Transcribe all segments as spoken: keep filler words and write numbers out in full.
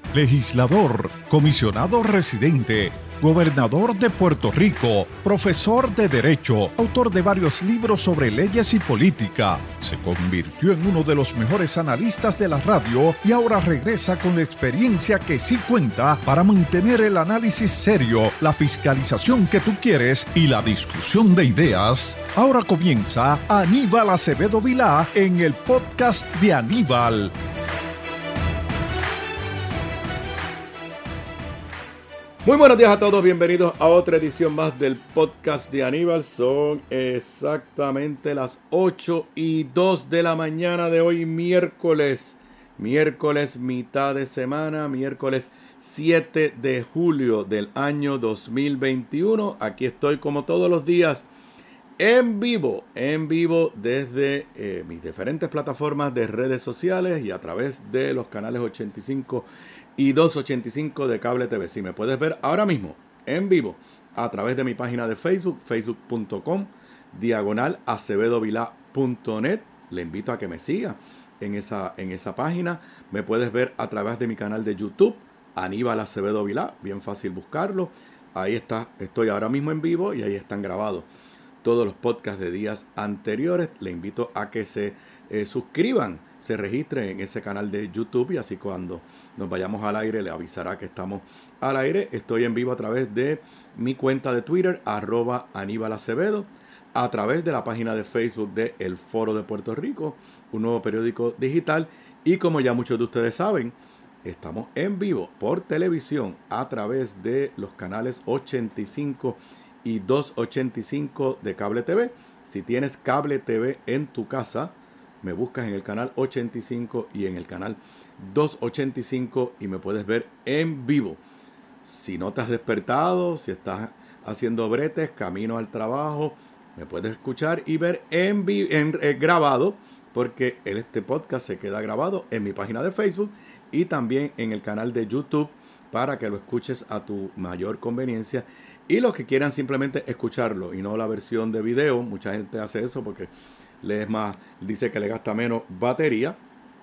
legislador, comisionado residente, gobernador de Puerto Rico, profesor de Derecho, autor de varios libros sobre leyes y política. Se convirtió en uno de los mejores analistas de la radio y ahora regresa con la experiencia que sí cuenta para mantener el análisis serio, la fiscalización que tú quieres y la discusión de ideas. Ahora comienza Aníbal Acevedo Vilá en el podcast de Aníbal. Muy buenos días a todos, bienvenidos a otra edición más del podcast de Aníbal. Son exactamente las ocho y dos de la mañana de hoy, miércoles. Miércoles, mitad de semana, miércoles siete de julio del año dos mil veintiuno. Aquí estoy como todos los días en vivo, en vivo desde eh, mis diferentes plataformas de redes sociales y a través de los canales ochenta y cinco y doscientos ochenta y cinco de Cable T V. Si me puedes ver ahora mismo en vivo a través de mi página de Facebook, facebook punto com, diagonal acevedo vilá punto net. Le invito a que me siga en esa, en esa página. Me puedes ver a través de mi canal de YouTube, Aníbal Acevedo Vilá, bien fácil buscarlo. Ahí está, estoy ahora mismo en vivo y ahí están grabados todos los podcasts de días anteriores. Le invito a que se eh, suscriban, se registren en ese canal de YouTube y así cuando nos vayamos al aire le avisará que estamos al aire. Estoy en vivo a través de mi cuenta de Twitter, arroba Aníbal Acevedo, a través de la página de Facebook de El Foro de Puerto Rico, un nuevo periódico digital. Y como ya muchos de ustedes saben, estamos en vivo por televisión a través de los canales ochenta y cinco y doscientos ochenta y cinco de Cable T V. Si tienes Cable T V en tu casa, me buscas en el canal ochenta y cinco y en el canal doscientos ochenta y cinco y me puedes ver en vivo. Si no te has despertado, si estás haciendo bretes, camino al trabajo, me puedes escuchar y ver en, vi- en eh, grabado, porque este podcast se queda grabado en mi página de Facebook y también en el canal de YouTube para que lo escuches a tu mayor conveniencia. Y los que quieran simplemente escucharlo y no la versión de video, mucha gente hace eso porque le es más, dice que le gasta menos batería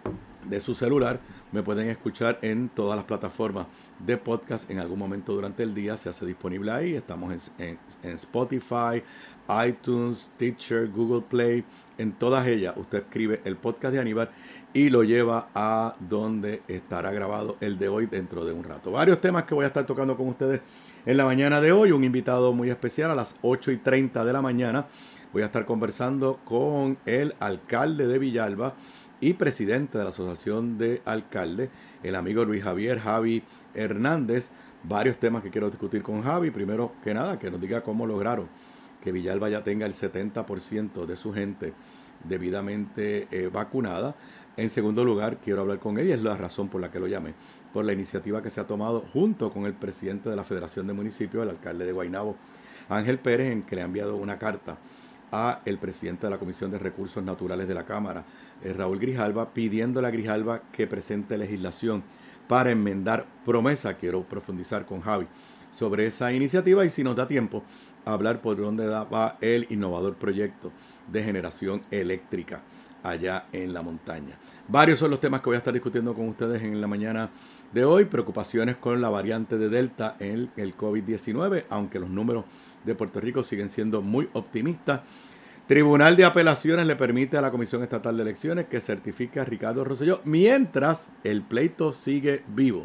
de su celular. Me pueden escuchar en todas las plataformas de podcast en algún momento durante el día. Se hace disponible ahí. Estamos en, en, en Spotify, iTunes, Stitcher, Google Play. En todas ellas usted escribe el podcast de Aníbal y lo lleva a donde estará grabado el de hoy dentro de un rato. Varios temas que voy a estar tocando con ustedes en la mañana de hoy. Un invitado muy especial a las ocho y treinta de la mañana. Voy a estar conversando con el alcalde de Villalba y presidente de la Asociación de Alcaldes, el amigo Luis Javier Javi Hernández. Varios temas que quiero discutir con Javi. Primero que nada, que nos diga cómo lograron que Villalba ya tenga el setenta por ciento de su gente debidamente eh, vacunada. En segundo lugar, quiero hablar con él y es la razón por la que lo llamé, por la iniciativa que se ha tomado junto con el presidente de la Federación de Municipios, el alcalde de Guaynabo, Ángel Pérez, en que le ha enviado una carta a el presidente de la Comisión de Recursos Naturales de la Cámara, eh, Raúl Grijalva, pidiéndole a Grijalva que presente legislación para enmendar promesa. Quiero profundizar con Javi sobre esa iniciativa y si nos da tiempo hablar por dónde va el innovador proyecto de generación eléctrica allá en la montaña. Varios son los temas que voy a estar discutiendo con ustedes en la mañana de hoy. Preocupaciones con la variante de Delta en el, el COVID diecinueve, aunque los números de Puerto Rico siguen siendo muy optimistas. Tribunal de Apelaciones le permite a la Comisión Estatal de Elecciones que certifique a Ricardo Rosselló mientras el pleito sigue vivo.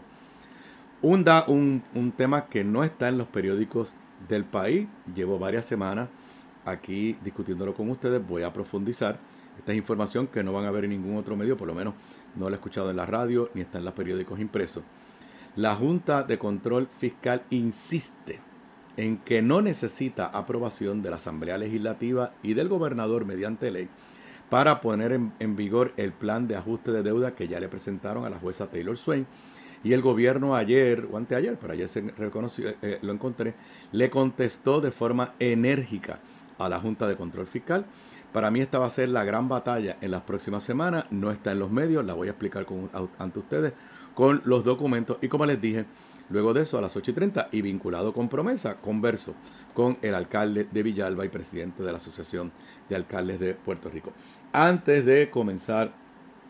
Un, da, un, un tema que no está en los periódicos del país. Llevo varias semanas aquí discutiéndolo con ustedes. Voy a profundizar. Esta es información que no van a ver en ningún otro medio, por lo menos no la he escuchado en la radio ni está en los periódicos impresos. La Junta de Control Fiscal insiste en que no necesita aprobación de la Asamblea Legislativa y del gobernador mediante ley para poner en, en vigor el plan de ajuste de deuda que ya le presentaron a la jueza Taylor Swain. Y el gobierno ayer, o anteayer, pero ayer se reconoció, eh, lo encontré, le contestó de forma enérgica a la Junta de Control Fiscal. Para mí esta va a ser la gran batalla en las próximas semanas. No está en los medios, la voy a explicar con, ante ustedes con los documentos. Y como les dije, luego de eso a las ocho y treinta y vinculado con promesa, converso con el alcalde de Villalba y presidente de la Asociación de Alcaldes de Puerto Rico. Antes de comenzar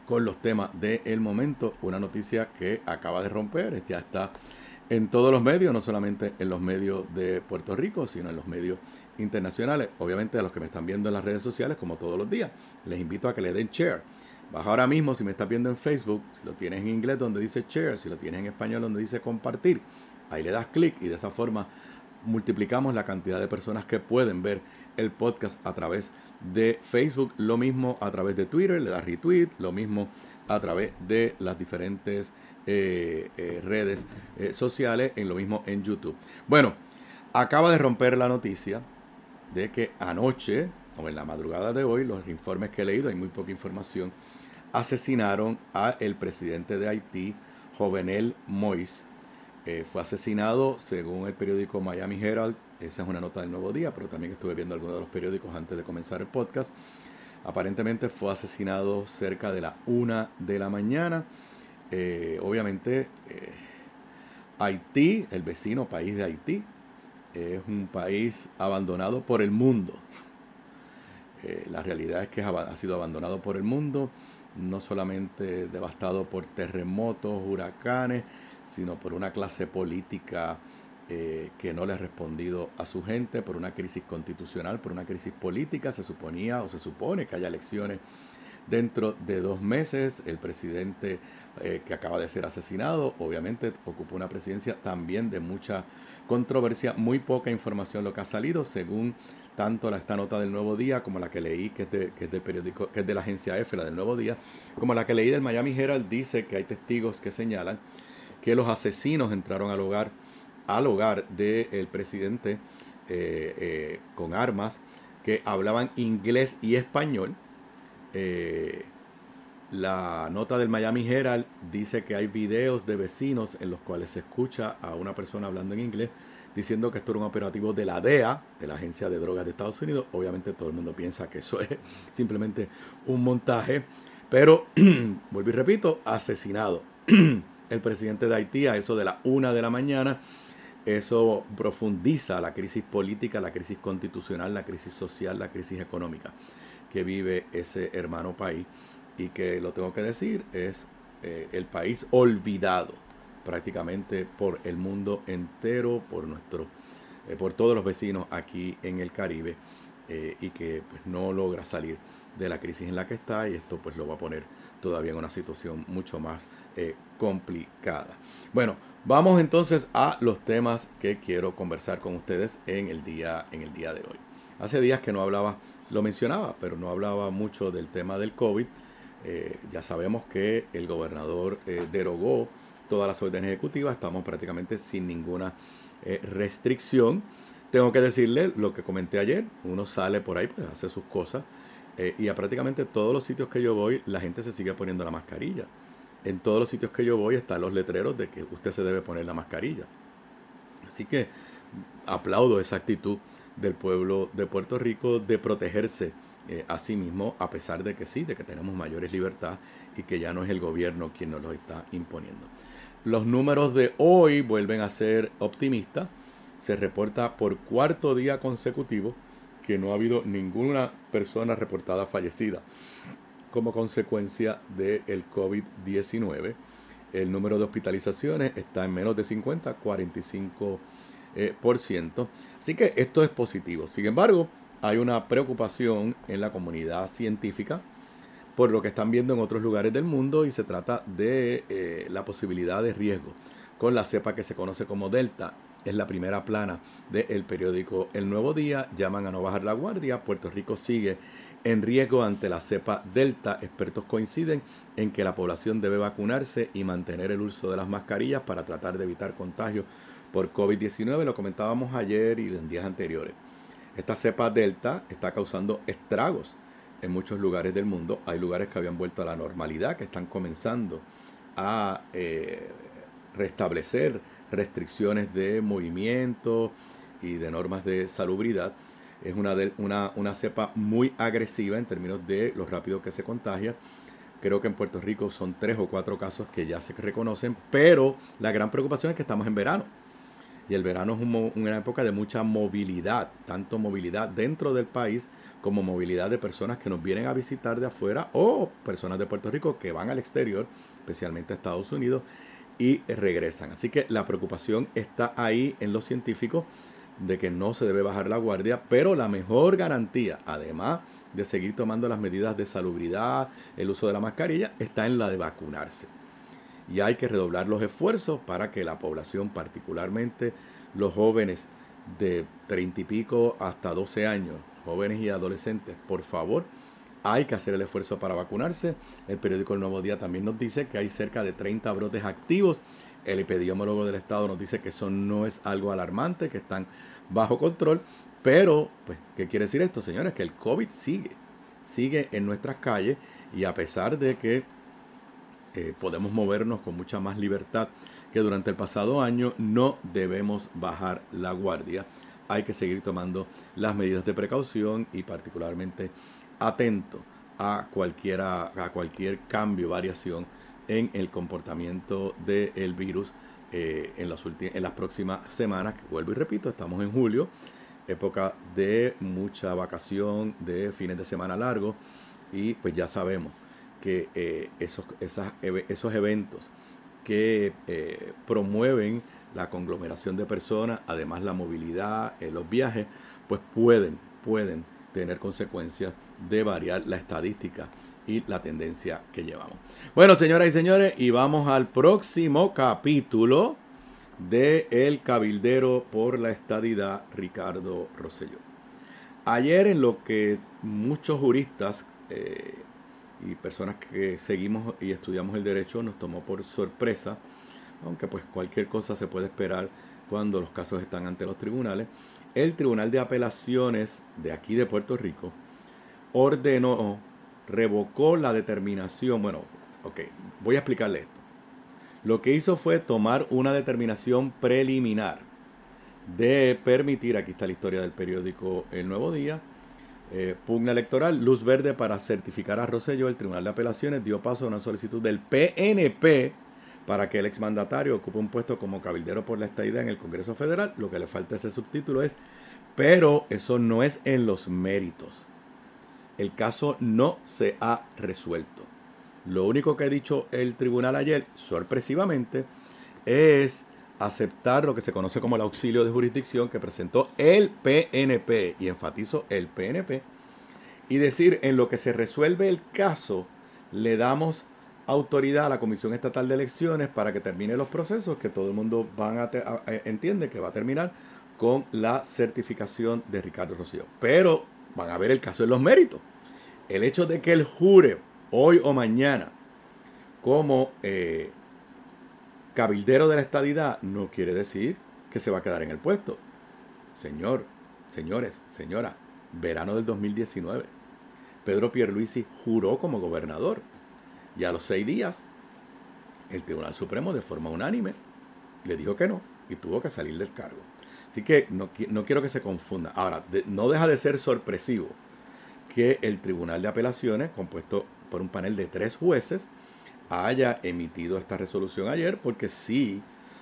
con los temas del momento. Una noticia que acaba de romper, ya está en todos los medios, no solamente en los medios de Puerto Rico, sino en los medios internacionales. Obviamente a los que me están viendo en las redes sociales, como todos los días, les invito a que le den share. Baja ahora mismo, si me estás viendo en Facebook, si lo tienes en inglés donde dice share, si lo tienes en español donde dice compartir, ahí le das clic y de esa forma multiplicamos la cantidad de personas que pueden ver el podcast a través de Facebook, lo mismo a través de Twitter, le das retweet, lo mismo a través de las diferentes eh, eh, redes eh, sociales, en lo mismo en YouTube. Bueno, acaba de romper la noticia de que anoche, o en la madrugada de hoy, los informes que he leído, hay muy poca información, asesinaron al presidente de Haití, Jovenel Moïse. Eh, fue asesinado, según el periódico Miami Herald. Esa es una nota del Nuevo Día, pero también estuve viendo algunos de los periódicos antes de comenzar el podcast. Aparentemente fue asesinado cerca de la una de la mañana. Eh, obviamente, eh, Haití, el vecino país de Haití, es un país abandonado por el mundo. Eh, la realidad es que ha sido abandonado por el mundo, no solamente devastado por terremotos, huracanes, sino por una clase política eh, que no le ha respondido a su gente, por una crisis constitucional, por una crisis política. Se suponía o se supone que haya elecciones dentro de dos meses. El presidente eh, que acaba de ser asesinado, obviamente ocupa una presidencia también de mucha controversia, muy poca información lo que ha salido, según tanto la, esta nota del Nuevo Día como la que leí, que es, de, que es del periódico, que es de la agencia F, la del Nuevo Día, como la que leí del Miami Herald, dice que hay testigos que señalan que los asesinos entraron al hogar, al hogar del presidente eh, eh, con armas, que hablaban inglés y español. Eh, la nota del Miami Herald dice que hay videos de vecinos en los cuales se escucha a una persona hablando en inglés diciendo que esto era un operativo de la D E A, de la Agencia de Drogas de Estados Unidos. Obviamente todo el mundo piensa que eso es simplemente un montaje, pero vuelvo y repito, asesinado el presidente de Haití a eso de la una de la mañana. Eso profundiza la crisis política, la crisis constitucional, la crisis social, la crisis económica que vive ese hermano país, y que, lo tengo que decir, es eh, el país olvidado prácticamente por el mundo entero, por nuestro, eh, por todos los vecinos aquí en el Caribe, eh, y que pues no logra salir de la crisis en la que está, y esto pues lo va a poner todavía en una situación mucho más eh, complicada. Bueno, vamos entonces a los temas que quiero conversar con ustedes en el día, en el día de hoy. Hace días que no hablaba, lo mencionaba, pero no hablaba mucho del tema del COVID. Eh, ya sabemos que el gobernador eh, derogó todas las órdenes ejecutivas, estamos prácticamente sin ninguna eh, restricción. Tengo que decirle lo que comenté ayer, uno sale por ahí, pues hace sus cosas, eh, y a prácticamente todos los sitios que yo voy, la gente se sigue poniendo la mascarilla. En todos los sitios que yo voy están los letreros de que usted se debe poner la mascarilla. Así que aplaudo esa actitud del pueblo de Puerto Rico de protegerse eh, a sí mismo, a pesar de que sí, de que tenemos mayores libertades y que ya no es el gobierno quien nos lo está imponiendo. Los números de hoy vuelven a ser optimistas. Se reporta por cuarto día consecutivo que no ha habido ninguna persona reportada fallecida como consecuencia del COVID diecinueve. El número de hospitalizaciones está en menos de cincuenta, cuarenta y cinco por ciento. Así que esto es positivo. Sin embargo, hay una preocupación en la comunidad científica por lo que están viendo en otros lugares del mundo, y se trata de eh, la posibilidad de riesgo con la cepa que se conoce como Delta. Es la primera plana del periódico El Nuevo Día. Llaman a no bajar la guardia. Puerto Rico sigue en riesgo ante la cepa Delta. Expertos coinciden en que la población debe vacunarse y mantener el uso de las mascarillas para tratar de evitar contagios por COVID diecinueve. Lo comentábamos ayer y en días anteriores. Esta cepa Delta está causando estragos en muchos lugares del mundo. Hay lugares que habían vuelto a la normalidad, que están comenzando a eh, restablecer restricciones de movimiento y de normas de salubridad. Es una, de, una, una cepa muy agresiva en términos de lo rápido que se contagia. Creo que en Puerto Rico son tres o cuatro casos que ya se reconocen, pero la gran preocupación es que estamos en verano. y el verano es un, una época de mucha movilidad, tanto movilidad dentro del país como movilidad de personas que nos vienen a visitar de afuera o personas de Puerto Rico que van al exterior, especialmente a Estados Unidos, y regresan. Así que la preocupación está ahí en los científicos de que no se debe bajar la guardia, pero la mejor garantía, además de seguir tomando las medidas de salubridad, el uso de la mascarilla, está en la de vacunarse. Y hay que redoblar los esfuerzos para que la población, particularmente los jóvenes de treinta y pico hasta doce años, jóvenes y adolescentes, por favor, hay que hacer el esfuerzo para vacunarse. El periódico El Nuevo Día también nos dice que hay cerca de treinta brotes activos. El epidemiólogo del estado nos dice que eso no es algo alarmante, que están bajo control. Pero, pues, ¿qué quiere decir esto, señores? Que el COVID sigue, sigue en nuestras calles, y a pesar de que eh, podemos movernos con mucha más libertad que durante el pasado año, no debemos bajar la guardia. Hay que seguir tomando las medidas de precaución y particularmente atento a, cualquiera, a cualquier cambio, variación en el comportamiento del virus eh, en, las ulti- en las próximas semanas. Vuelvo y repito, estamos en julio, época de mucha vacación, de fines de semana largos, y pues ya sabemos que eh, esos, esas, esos eventos que eh, promueven la conglomeración de personas, además la movilidad, eh, los viajes, pues pueden, pueden tener consecuencias de variar la estadística y la tendencia que llevamos. Bueno, señoras y señores, y vamos al próximo capítulo de El Cabildero por la Estadidad, Ricardo Rosselló. Ayer, en lo que muchos juristas eh, y personas que seguimos y estudiamos el derecho nos tomó por sorpresa, aunque pues cualquier cosa se puede esperar cuando los casos están ante los tribunales, el Tribunal de Apelaciones de aquí de Puerto Rico ordenó, revocó la determinación. Bueno, ok, voy a explicarle esto. Lo que hizo fue tomar una determinación preliminar de permitir, aquí está la historia del periódico El Nuevo Día, eh, pugna electoral, luz verde para certificar a Rosselló. El Tribunal de Apelaciones dio paso a una solicitud del P N P para que el exmandatario ocupe un puesto como cabildero por la estadidad en el Congreso Federal. Lo que le falta ese subtítulo es, pero eso no es en los méritos. El caso no se ha resuelto. Lo único que ha dicho el tribunal ayer, sorpresivamente, es aceptar lo que se conoce como el auxilio de jurisdicción que presentó el P N P, y enfatizo el P N P, y decir, en lo que se resuelve el caso, le damos autoridad a la Comisión Estatal de Elecciones para que termine los procesos, que todo el mundo van a te- a, a, entiende que va a terminar con la certificación de Ricardo Rosselló. Pero van a ver el caso de los méritos. El hecho de que él jure hoy o mañana como eh, cabildero de la estadidad no quiere decir que se va a quedar en el puesto. Señor, señores, señora, verano del dos mil diecinueve, Pedro Pierluisi juró como gobernador, y a los seis días el Tribunal Supremo de forma unánime le dijo que no y tuvo que salir del cargo. Así que no, no quiero que se confunda. Ahora, de, no deja de ser sorpresivo que el Tribunal de Apelaciones, compuesto por un panel de tres jueces, haya emitido esta resolución ayer, porque sí,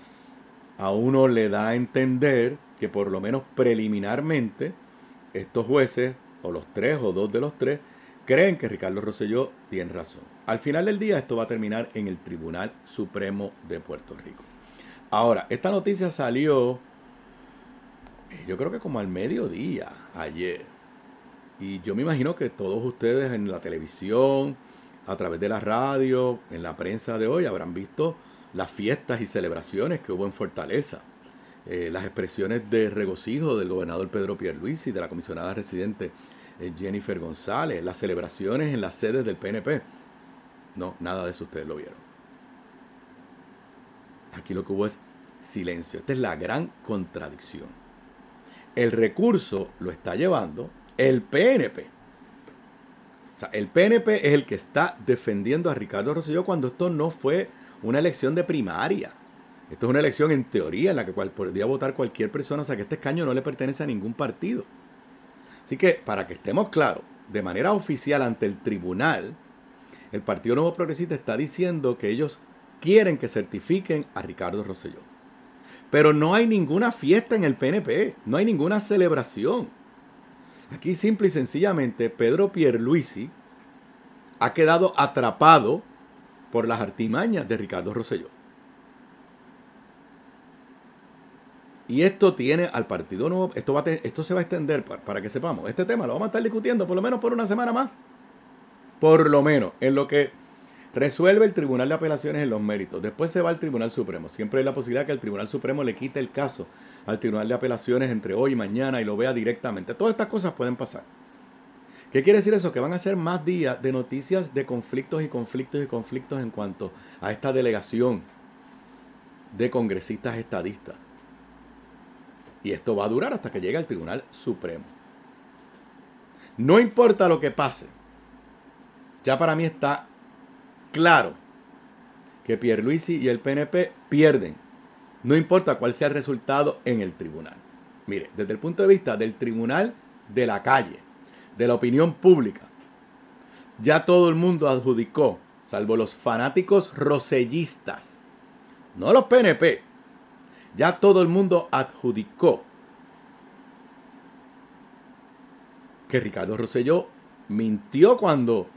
a uno le da a entender que por lo menos preliminarmente estos jueces, o los tres o dos de los tres, creen que Ricardo Rosselló tiene razón. Al final del día esto va a terminar en el Tribunal Supremo de Puerto Rico. Ahora, esta noticia salió, yo creo que como al mediodía ayer. Y yo me imagino que todos ustedes en la televisión, a través de la radio, en la prensa de hoy, habrán visto las fiestas y celebraciones que hubo en Fortaleza. Eh, las expresiones de regocijo del gobernador Pedro Pierluisi y de la comisionada residente eh, Jennifer González, las celebraciones en las sedes del P N P. No, nada de eso ustedes lo vieron. Aquí lo que hubo es silencio. Esta es la gran contradicción. El recurso lo está llevando el P N P. O sea, el P N P es el que está defendiendo a Ricardo Rosselló cuando esto no fue una elección de primaria. Esto es una elección en teoría en la que cual podría votar cualquier persona. O sea, que este escaño no le pertenece a ningún partido. Así que, para que estemos claros, de manera oficial ante el tribunal, el Partido Nuevo Progresista está diciendo que ellos quieren que certifiquen a Ricardo Rosselló. Pero no hay ninguna fiesta en el P N P, no hay ninguna celebración. Aquí simple y sencillamente Pedro Pierluisi ha quedado atrapado por las artimañas de Ricardo Rosselló. Y esto tiene al Partido Nuevo, esto, va a te, esto se va a extender para, para que sepamos. Este tema lo vamos a estar discutiendo por lo menos por una semana más. Por lo menos, en lo que resuelve el Tribunal de Apelaciones en los méritos. Después se va al Tribunal Supremo. Siempre hay la posibilidad que el Tribunal Supremo le quite el caso al Tribunal de Apelaciones entre hoy y mañana y lo vea directamente. Todas estas cosas pueden pasar. ¿Qué quiere decir eso? Que van a ser más días de noticias de conflictos y conflictos y conflictos en cuanto a esta delegación de congresistas estadistas. Y esto va a durar hasta que llegue al Tribunal Supremo. No importa lo que pase. Ya para mí está claro que Pierluisi y el P N P pierden. No importa cuál sea el resultado en el tribunal. Mire, desde el punto de vista del tribunal de la calle, de la opinión pública, ya todo el mundo adjudicó, salvo los fanáticos rosellistas, no los P N P, ya todo el mundo adjudicó que Ricardo Rosselló mintió cuando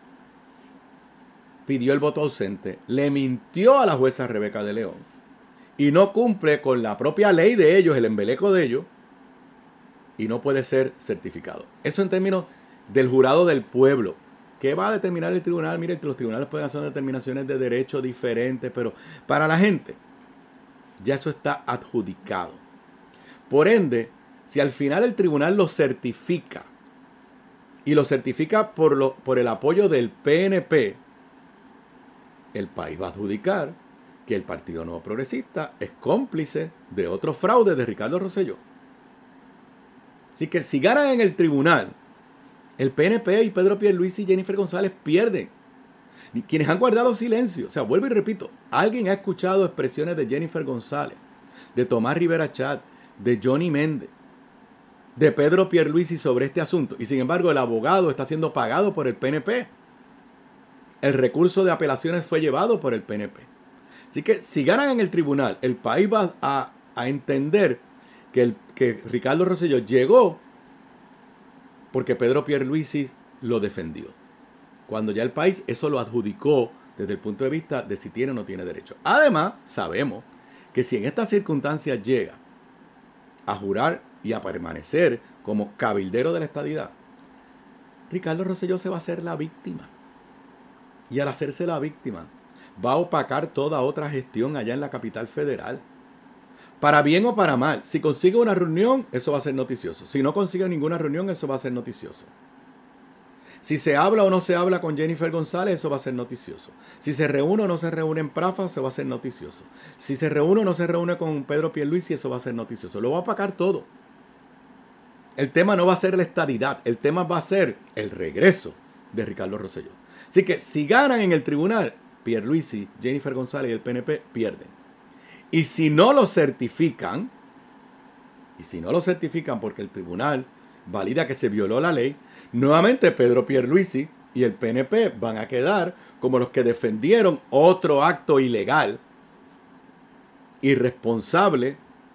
pidió el voto ausente, le mintió a la jueza Rebeca de León y no cumple con la propia ley de ellos, el embeleco de ellos, y no puede ser certificado. Eso en términos del jurado del pueblo. ¿Qué va a determinar el tribunal? Mire, los tribunales pueden hacer determinaciones de derecho diferentes, pero para la gente ya eso está adjudicado. Por ende, si al final el tribunal lo certifica y lo certifica por, lo, por el apoyo del P N P, el país va a adjudicar que el Partido Nuevo Progresista es cómplice de otro fraude de Ricardo Rosselló. Así que si ganan en el tribunal, el P N P y Pedro Pierluisi y Jennifer González pierden. Quienes han guardado silencio, o sea, vuelvo y repito, alguien ha escuchado expresiones de Jennifer González, de Tomás Rivera Chat, de Johnny Méndez, de Pedro Pierluisi sobre este asunto. Y sin embargo, el abogado está siendo pagado por el P N P. El recurso de apelaciones fue llevado por el P N P. Así que si ganan en el tribunal, el país va a, a entender que, el, que Ricardo Rosselló llegó porque Pedro Pierluisi lo defendió. Cuando ya el país eso lo adjudicó desde el punto de vista de si tiene o no tiene derecho. Además, sabemos que si en estas circunstancias llega a jurar y a permanecer como cabildero de la estadidad, Ricardo Rosselló se va a hacer la víctima. Y al hacerse la víctima, va a opacar toda otra gestión allá en la capital federal. Para bien o para mal. Si consigue una reunión, eso va a ser noticioso. Si no consigue ninguna reunión, eso va a ser noticioso. Si se habla o no se habla con Jennifer González, eso va a ser noticioso. Si se reúne o no se reúne en Prafa, eso va a ser noticioso. Si se reúne o no se reúne con Pedro Pierluisi, eso va a ser noticioso. Lo va a opacar todo. El tema no va a ser la estadidad. El tema va a ser el regreso de Ricardo Rosselló. Así que si ganan en el tribunal, Pierluisi, Jennifer González y el P N P pierden. Y si no lo certifican, y si no lo certifican porque el tribunal valida que se violó la ley, nuevamente Pedro Pierluisi y el P N P van a quedar como los que defendieron otro acto ilegal, irresponsable,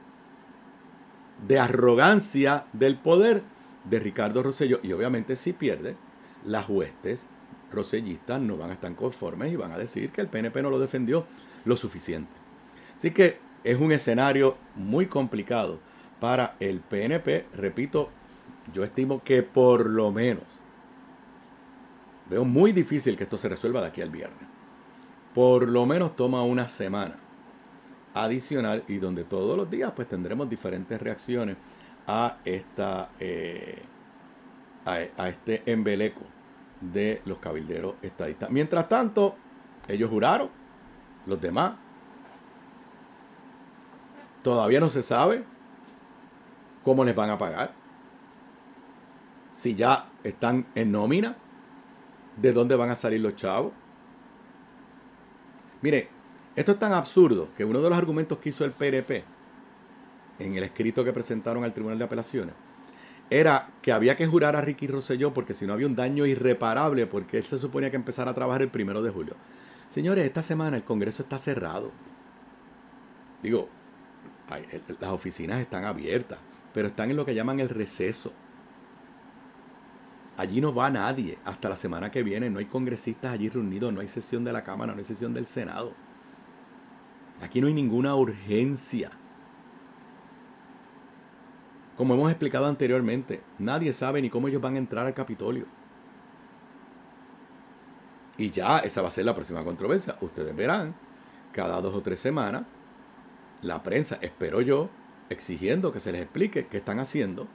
de arrogancia del poder de Ricardo Rosselló. Y obviamente si pierde, las huestes rosellistas no van a estar conformes y van a decir que el P N P no lo defendió lo suficiente. Así que es un escenario muy complicado para el P N P. Repito, yo estimo que por lo menos, veo muy difícil que esto se resuelva de aquí al viernes. Por lo menos toma una semana adicional y donde todos los días pues tendremos diferentes reacciones a, esta, eh, a, a este embeleco de los cabilderos estadistas. Mientras tanto, ellos juraron, los demás. Todavía no se sabe cómo les van a pagar. Si ya están en nómina, de dónde van a salir los chavos. Mire, esto es tan absurdo que uno de los argumentos que hizo el P N P en el escrito que presentaron al Tribunal de Apelaciones era que había que jurar a Ricky Rosselló porque si no había un daño irreparable porque él se suponía que empezara a trabajar el primero de julio. Señores, esta semana el Congreso está cerrado. Digo, Ay, el, las oficinas están abiertas, pero están en lo que llaman el receso. Allí no va nadie hasta la semana que viene. No hay congresistas allí reunidos, no hay sesión de la Cámara, no hay sesión del Senado. Aquí no hay ninguna urgencia. Como hemos explicado anteriormente, nadie sabe ni cómo ellos van a entrar al Capitolio. Y ya esa va a ser la próxima controversia. Ustedes verán, cada dos o tres semanas, la prensa, espero yo, exigiendo que se les explique qué están haciendo.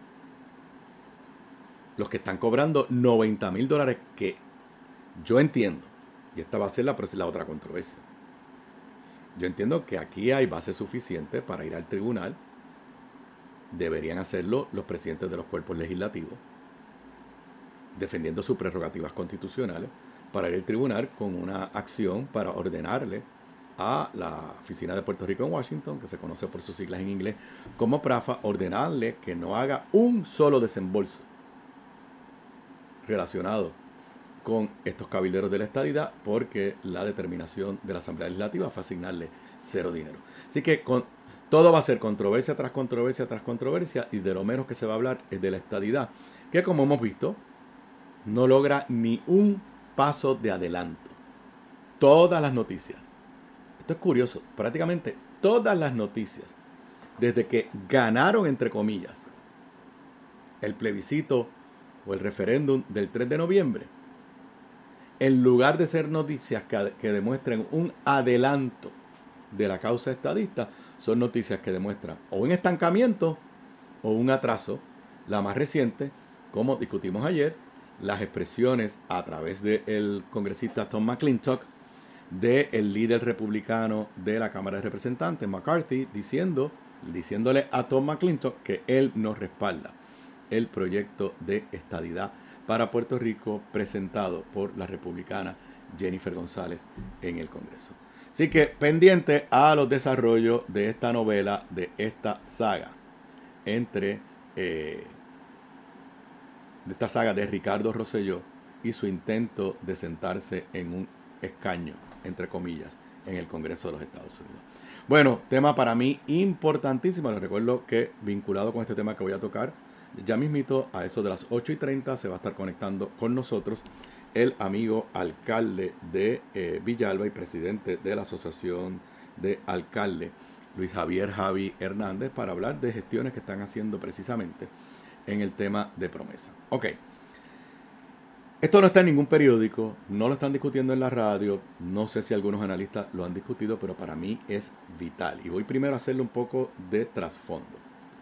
Los que están cobrando noventa mil dólares, que yo entiendo, y esta va a ser la, la otra controversia. Yo entiendo que aquí hay base suficiente para ir al tribunal. Deberían hacerlo los presidentes de los cuerpos legislativos, defendiendo sus prerrogativas constitucionales, para ir al tribunal con una acción para ordenarle a la Oficina de Puerto Rico en Washington, que se conoce por sus siglas en inglés como PRAFA, ordenarle que no haga un solo desembolso relacionado con estos cabilderos de la estadidad, porque la determinación de la Asamblea Legislativa fue asignarle cero dinero. Así que con, todo va a ser controversia tras controversia tras controversia, y de lo menos que se va a hablar es de la estadidad, que como hemos visto, no logra ni un paso de adelanto. Todas las noticias, esto es curioso, prácticamente todas las noticias, desde que ganaron, entre comillas, el plebiscito o el referéndum del tres de noviembre, en lugar de ser noticias que, que demuestren un adelanto de la causa estadista, son noticias que demuestran o un estancamiento o un atraso. La más reciente, como discutimos ayer, las expresiones a través del congresista Tom McClintock, del líder republicano de la Cámara de Representantes, McCarthy, diciendo, diciéndole a Tom McClintock que él no respalda el proyecto de estadidad para Puerto Rico presentado por la republicana Jennifer González en el Congreso. Así que pendiente a los desarrollos de esta novela, de esta saga, entre eh, de esta saga de Ricardo Rosselló y su intento de sentarse en un escaño, entre comillas, en el Congreso de los Estados Unidos. Bueno, tema para mí importantísimo. Les recuerdo que vinculado con este tema que voy a tocar, ya mismito a eso de las ocho y treinta se va a estar conectando con nosotros el amigo alcalde de eh, Villalba y presidente de la Asociación de Alcaldes, Luis Javier Javi Hernández, para hablar de gestiones que están haciendo precisamente en el tema de promesa. Ok, esto no está en ningún periódico, no lo están discutiendo en la radio, no sé si algunos analistas lo han discutido, pero para mí es vital. Y voy primero a hacerle un poco de trasfondo.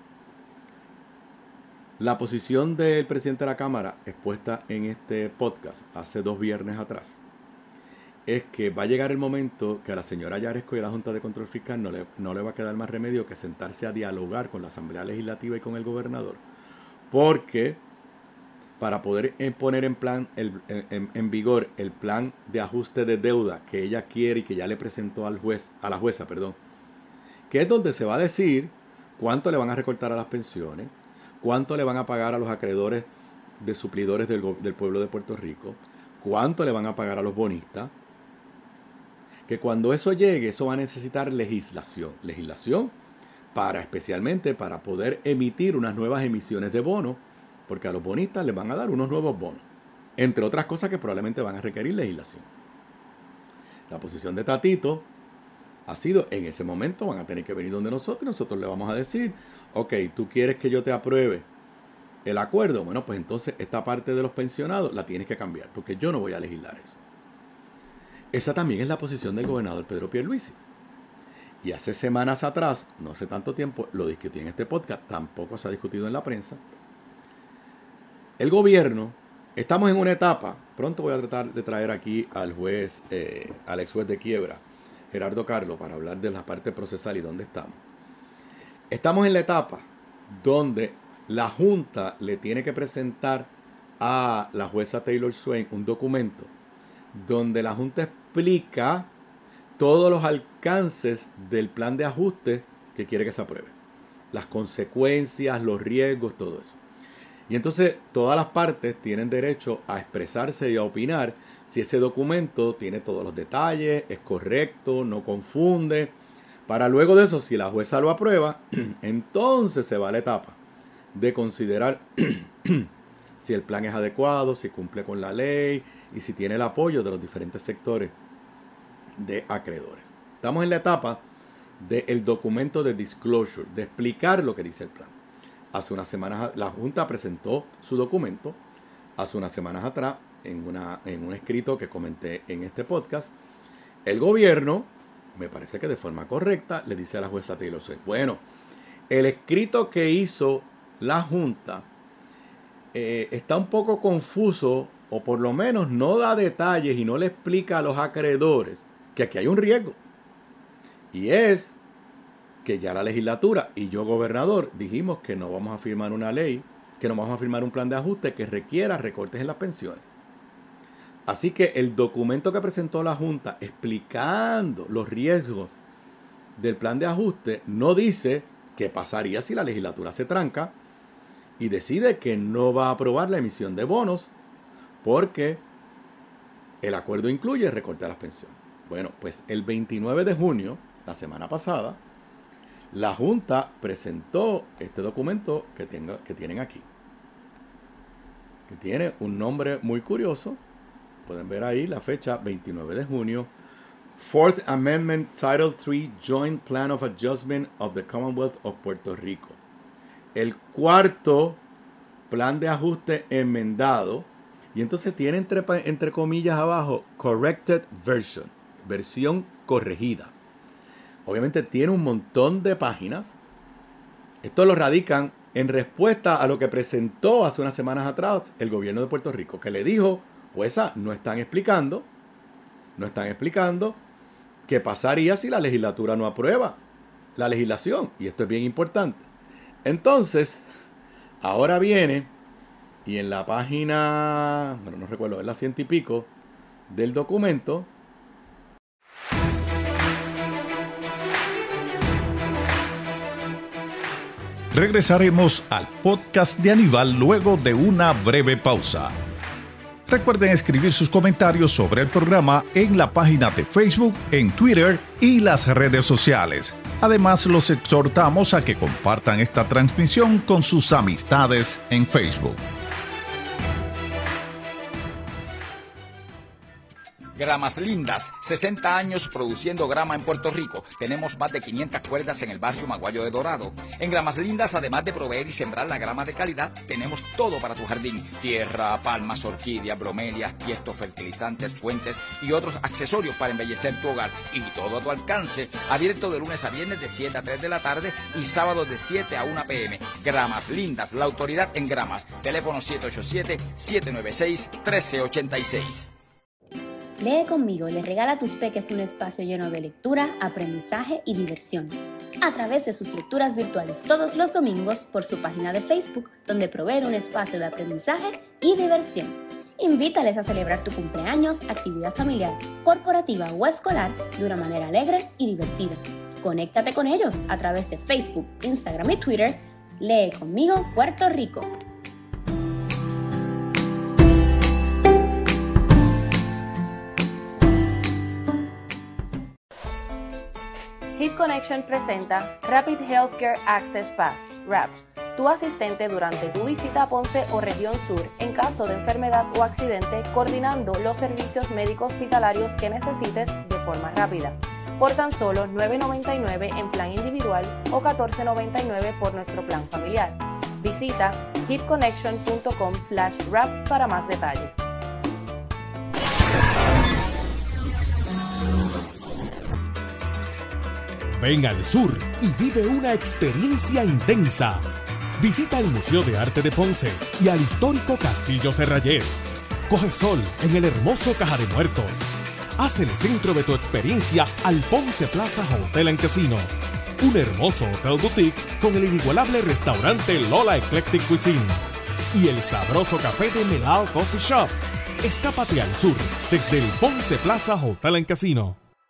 La posición del presidente de la Cámara, expuesta en este podcast hace dos viernes atrás, es que va a llegar el momento que a la señora Yaresco y a la Junta de Control Fiscal no le, no le va a quedar más remedio que sentarse a dialogar con la Asamblea Legislativa y con el gobernador, porque para poder poner en, plan, el, en, en vigor el plan de ajuste de deuda que ella quiere y que ya le presentó al juez, a la jueza, perdón, que es donde se va a decir cuánto le van a recortar a las pensiones, cuánto le van a pagar a los acreedores de suplidores del, del pueblo de Puerto Rico, cuánto le van a pagar a los bonistas, que cuando eso llegue, eso va a necesitar legislación, legislación para especialmente para poder emitir unas nuevas emisiones de bonos, porque a los bonistas les van a dar unos nuevos bonos, entre otras cosas que probablemente van a requerir legislación. La posición de Tatito ha sido, en ese momento van a tener que venir donde nosotros y nosotros le vamos a decir, ok, ¿tú quieres que yo te apruebe el acuerdo? Bueno, pues entonces esta parte de los pensionados la tienes que cambiar, porque yo no voy a legislar eso. Esa también es la posición del gobernador Pedro Pierluisi. Y hace semanas atrás, no hace tanto tiempo, lo discutí en este podcast, tampoco se ha discutido en la prensa. El gobierno, estamos en una etapa, pronto voy a tratar de traer aquí al juez, eh, al ex juez de quiebra, Gerardo Carlo, para hablar de la parte procesal y dónde estamos. Estamos en la etapa donde la Junta le tiene que presentar a la jueza Taylor Swain un documento donde la Junta explica todos los alcances del plan de ajuste que quiere que se apruebe. Las consecuencias, los riesgos, todo eso. Y entonces todas las partes tienen derecho a expresarse y a opinar si ese documento tiene todos los detalles, es correcto, no confunde, Para luego de eso, si la jueza lo aprueba, entonces se va a la etapa de considerar si el plan es adecuado, si cumple con la ley y si tiene el apoyo de los diferentes sectores de acreedores. Estamos en la etapa del documento de disclosure, de explicar lo que dice el plan. Hace unas semanas la Junta presentó su documento, hace unas semanas atrás, en, una, en un escrito que comenté en este podcast. El gobierno, me parece que de forma correcta, le dice a la jueza Taylor Swift, bueno, el escrito que hizo la Junta eh, está un poco confuso, o por lo menos no da detalles y no le explica a los acreedores que aquí hay un riesgo. Y es que ya la legislatura y yo, gobernador, dijimos que no vamos a firmar una ley, que no vamos a firmar un plan de ajuste que requiera recortes en las pensiones. Así que el documento que presentó la Junta explicando los riesgos del plan de ajuste no dice qué pasaría si la legislatura se tranca y decide que no va a aprobar la emisión de bonos porque el acuerdo incluye recorte a las pensiones. Bueno, pues el veintinueve de junio, la semana pasada, la Junta presentó este documento que, tengo, que tienen aquí, que tiene un nombre muy curioso. Pueden ver ahí la fecha, veintinueve de junio. Fourth Amendment Title tres Joint Plan of Adjustment of the Commonwealth of Puerto Rico. El cuarto plan de ajuste enmendado. Y entonces tiene entre, entre comillas abajo, Corrected Version, versión corregida. Obviamente tiene un montón de páginas. Esto lo radican en respuesta a lo que presentó hace unas semanas atrás el gobierno de Puerto Rico, que le dijo, jueza, no están explicando, no están explicando qué pasaría si la legislatura no aprueba la legislación. Y esto es bien importante. Entonces, ahora viene, y en la página, bueno, no recuerdo, es la ciento y pico del documento, regresaremos al podcast de Aníbal luego de una breve pausa. Recuerden escribir sus comentarios sobre el programa en la página de Facebook, en Twitter y las redes sociales. Además, los exhortamos a que compartan esta transmisión con sus amistades en Facebook. Gramas Lindas, sesenta años produciendo grama en Puerto Rico. Tenemos más de quinientas cuerdas en el barrio Maguayo de Dorado. En Gramas Lindas, además de proveer y sembrar la grama de calidad, tenemos todo para tu jardín. Tierra, palmas, orquídeas, bromelias, tiestos, fertilizantes, fuentes y otros accesorios para embellecer tu hogar. Y todo a tu alcance. Abierto de lunes a viernes de siete a tres de la tarde y sábados de siete a una pe eme. Gramas Lindas, la autoridad en gramas. Teléfono siete ocho siete, siete nueve seis, uno tres ocho seis. Lee conmigo le regala a tus peques un espacio lleno de lectura, aprendizaje y diversión. A través de sus lecturas virtuales todos los domingos por su página de Facebook, donde provee un espacio de aprendizaje y diversión. Invítales a celebrar tu cumpleaños, actividad familiar, corporativa o escolar de una manera alegre y divertida. Conéctate con ellos a través de Facebook, Instagram y Twitter. Lee conmigo Puerto Rico. Hip Connection presenta Rapid Healthcare Access Pass, R A P, tu asistente durante tu visita a Ponce o región sur en caso de enfermedad o accidente, coordinando los servicios médicos hospitalarios que necesites de forma rápida. Por tan solo nueve noventa y nueve en plan individual o catorce noventa y nueve por nuestro plan familiar. Visita hipconnection punto com slash rap para más detalles. Ven al sur y vive una experiencia intensa. Visita el Museo de Arte de Ponce y al histórico Castillo Serrayés. Coge sol en el hermoso Caja de Muertos. Haz el centro de tu experiencia al Ponce Plaza Hotel and Casino. Un hermoso hotel boutique con el inigualable restaurante Lola Eclectic Cuisine. Y el sabroso café de Melao Coffee Shop. Escápate al sur desde el Ponce Plaza Hotel and Casino.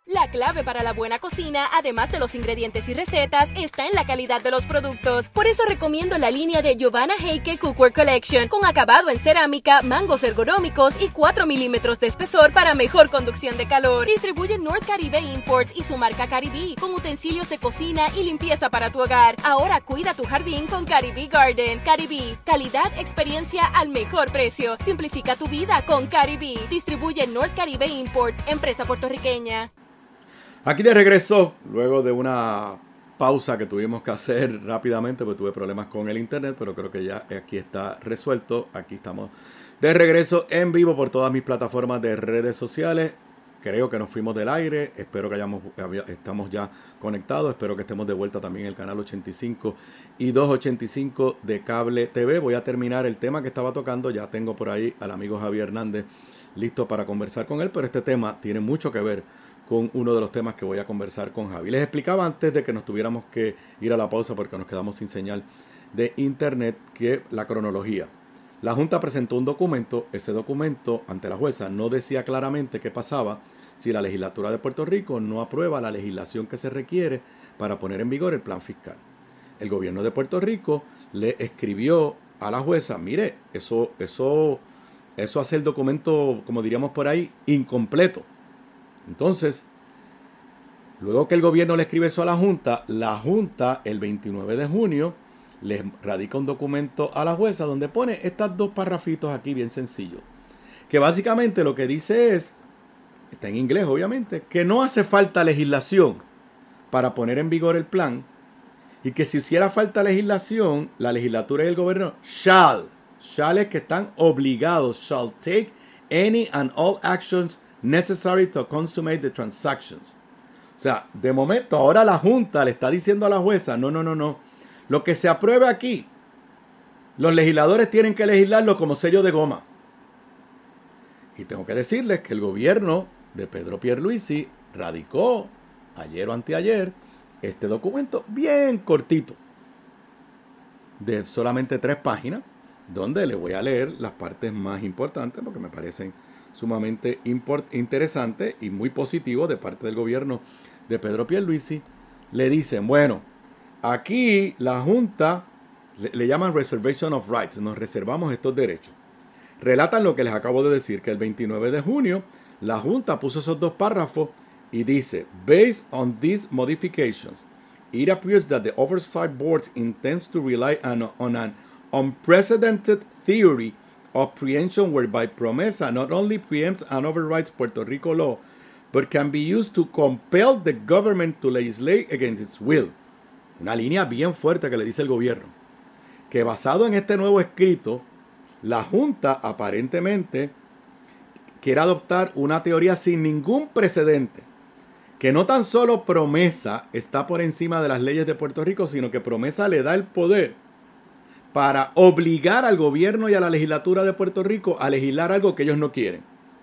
La clave para la buena cocina, además de los ingredientes y recetas, está en la calidad de los productos. Por eso recomiendo la línea de Giovanna Heike Cookware Collection, con acabado en cerámica, mangos ergonómicos y cuatro milímetros de espesor para mejor conducción de calor. Distribuye North Caribe Imports y su marca Caribe, con utensilios de cocina y limpieza para tu hogar. Ahora cuida tu jardín con Caribe Garden. Caribe, calidad, experiencia al mejor precio. Simplifica tu vida con Caribe. Distribuye North Caribe Imports, empresa puertorriqueña. Aquí de regreso, luego de una pausa que tuvimos que hacer rápidamente, porque tuve problemas con el internet, pero creo que ya aquí está resuelto. Aquí estamos de regreso en vivo por todas mis plataformas de redes sociales. Creo que nos fuimos del aire, espero que hayamos, estamos ya conectados, espero que estemos de vuelta también en el canal ochenta y cinco y doscientos ochenta y cinco de Cable T V. Voy a terminar el tema que estaba tocando, ya tengo por ahí al amigo Javier Hernández listo para conversar con él, pero este tema tiene mucho que ver con uno de los temas que voy a conversar con Javi. Les explicaba antes de que nos tuviéramos que ir a la pausa porque nos quedamos sin señal de internet, que la cronología. La Junta presentó un documento, ese documento ante la jueza no decía claramente qué pasaba si la legislatura de Puerto Rico no aprueba la legislación que se requiere para poner en vigor el plan fiscal. El gobierno de Puerto Rico le escribió a la jueza, mire, eso, eso, eso hace el documento, como diríamos por ahí, incompleto. Entonces, luego que el gobierno le escribe eso a la Junta, la Junta el veintinueve de junio le radica un documento a la jueza donde pone estos dos parrafitos aquí bien sencillos, que básicamente lo que dice es, está en inglés obviamente, que no hace falta legislación para poner en vigor el plan y que si hiciera falta legislación, la legislatura y el gobierno shall, shall es que están obligados, shall take any and all actions necessary to consummate the transactions. O sea, de momento ahora la Junta le está diciendo a la jueza, no, no, no, no. Lo que se apruebe aquí, los legisladores tienen que legislarlo como sello de goma. Y tengo que decirles que el gobierno de Pedro Pierluisi radicó ayer o anteayer este documento bien cortito, de solamente tres páginas, donde le voy a leer las partes más importantes porque me parecen sumamente import, interesante y muy positivo de parte del gobierno de Pedro Pierluisi. Le dicen, bueno, aquí la Junta le, le llaman Reservation of Rights, nos reservamos estos derechos. Relatan lo que les acabo de decir, que el veintinueve de junio la Junta puso esos dos párrafos y dice, based on these modifications, it appears that the Oversight Board intends to rely on, on an unprecedented theory of preemption whereby PROMESA not only preempts and overrides Puerto Rico law, but can be used to compel the government to legislate against its will. Una línea bien fuerte que le dice el gobierno. Que basado en este nuevo escrito, la Junta aparentemente quiere adoptar una teoría sin ningún precedente. Que no tan solo PROMESA está por encima de las leyes de Puerto Rico, sino que PROMESA le da el poder para obligar al gobierno y a la legislatura de Puerto Rico a legislar algo que ellos no quieren.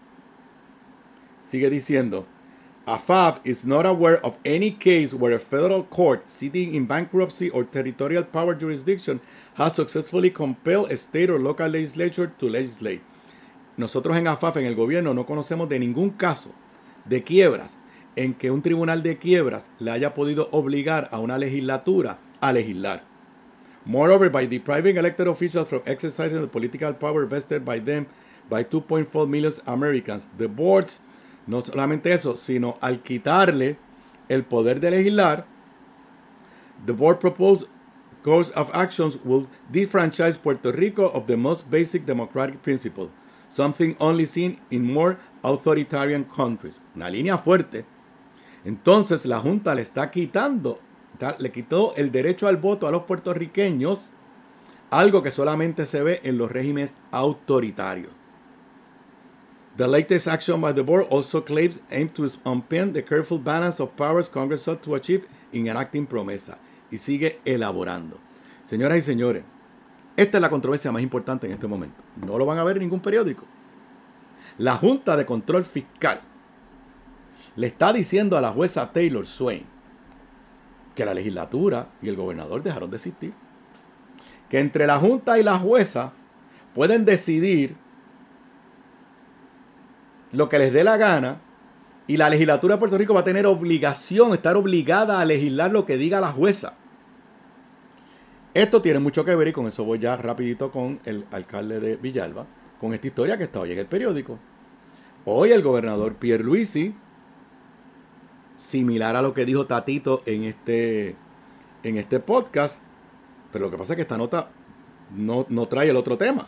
Sigue diciendo, A F A B is not aware of any case where a federal court sitting in bankruptcy or territorial power jurisdiction has successfully compelled a state or local legislature to legislate. Nosotros en A F A B, en el gobierno, no conocemos de ningún caso de quiebras en que un tribunal de quiebras le haya podido obligar a una legislatura a legislar. Moreover, by depriving elected officials from exercising the political power vested by them by two point four million Americans, the boards, no solamente eso, sino al quitarle el poder de legislar, the board proposed course of actions will disfranchise Puerto Rico of the most basic democratic principle, something only seen in more authoritarian countries. Una línea fuerte. Entonces la Junta le está quitando, le quitó el derecho al voto a los puertorriqueños, algo que solamente se ve en los regímenes autoritarios. The latest action by the board also claims aim to unpin the careful balance of powers Congress sought to achieve in enacting PROMESA. Y sigue elaborando. Señoras y señores, esta es la controversia más importante en este momento. No lo van a ver en ningún periódico. La Junta de Control Fiscal le está diciendo a la jueza Taylor Swain que la legislatura y el gobernador dejaron de existir. Que entre la Junta y la jueza pueden decidir lo que les dé la gana Y la legislatura de Puerto Rico va a tener obligación, estar obligada a legislar lo que diga la jueza. Esto tiene mucho que ver, y con eso voy ya rapidito con el alcalde de Villalba, con esta historia que está hoy en el periódico. Hoy el gobernador Pierluisi, similar a lo que dijo Tatito en este, en este podcast, pero lo que pasa es que esta nota no, no trae el otro tema.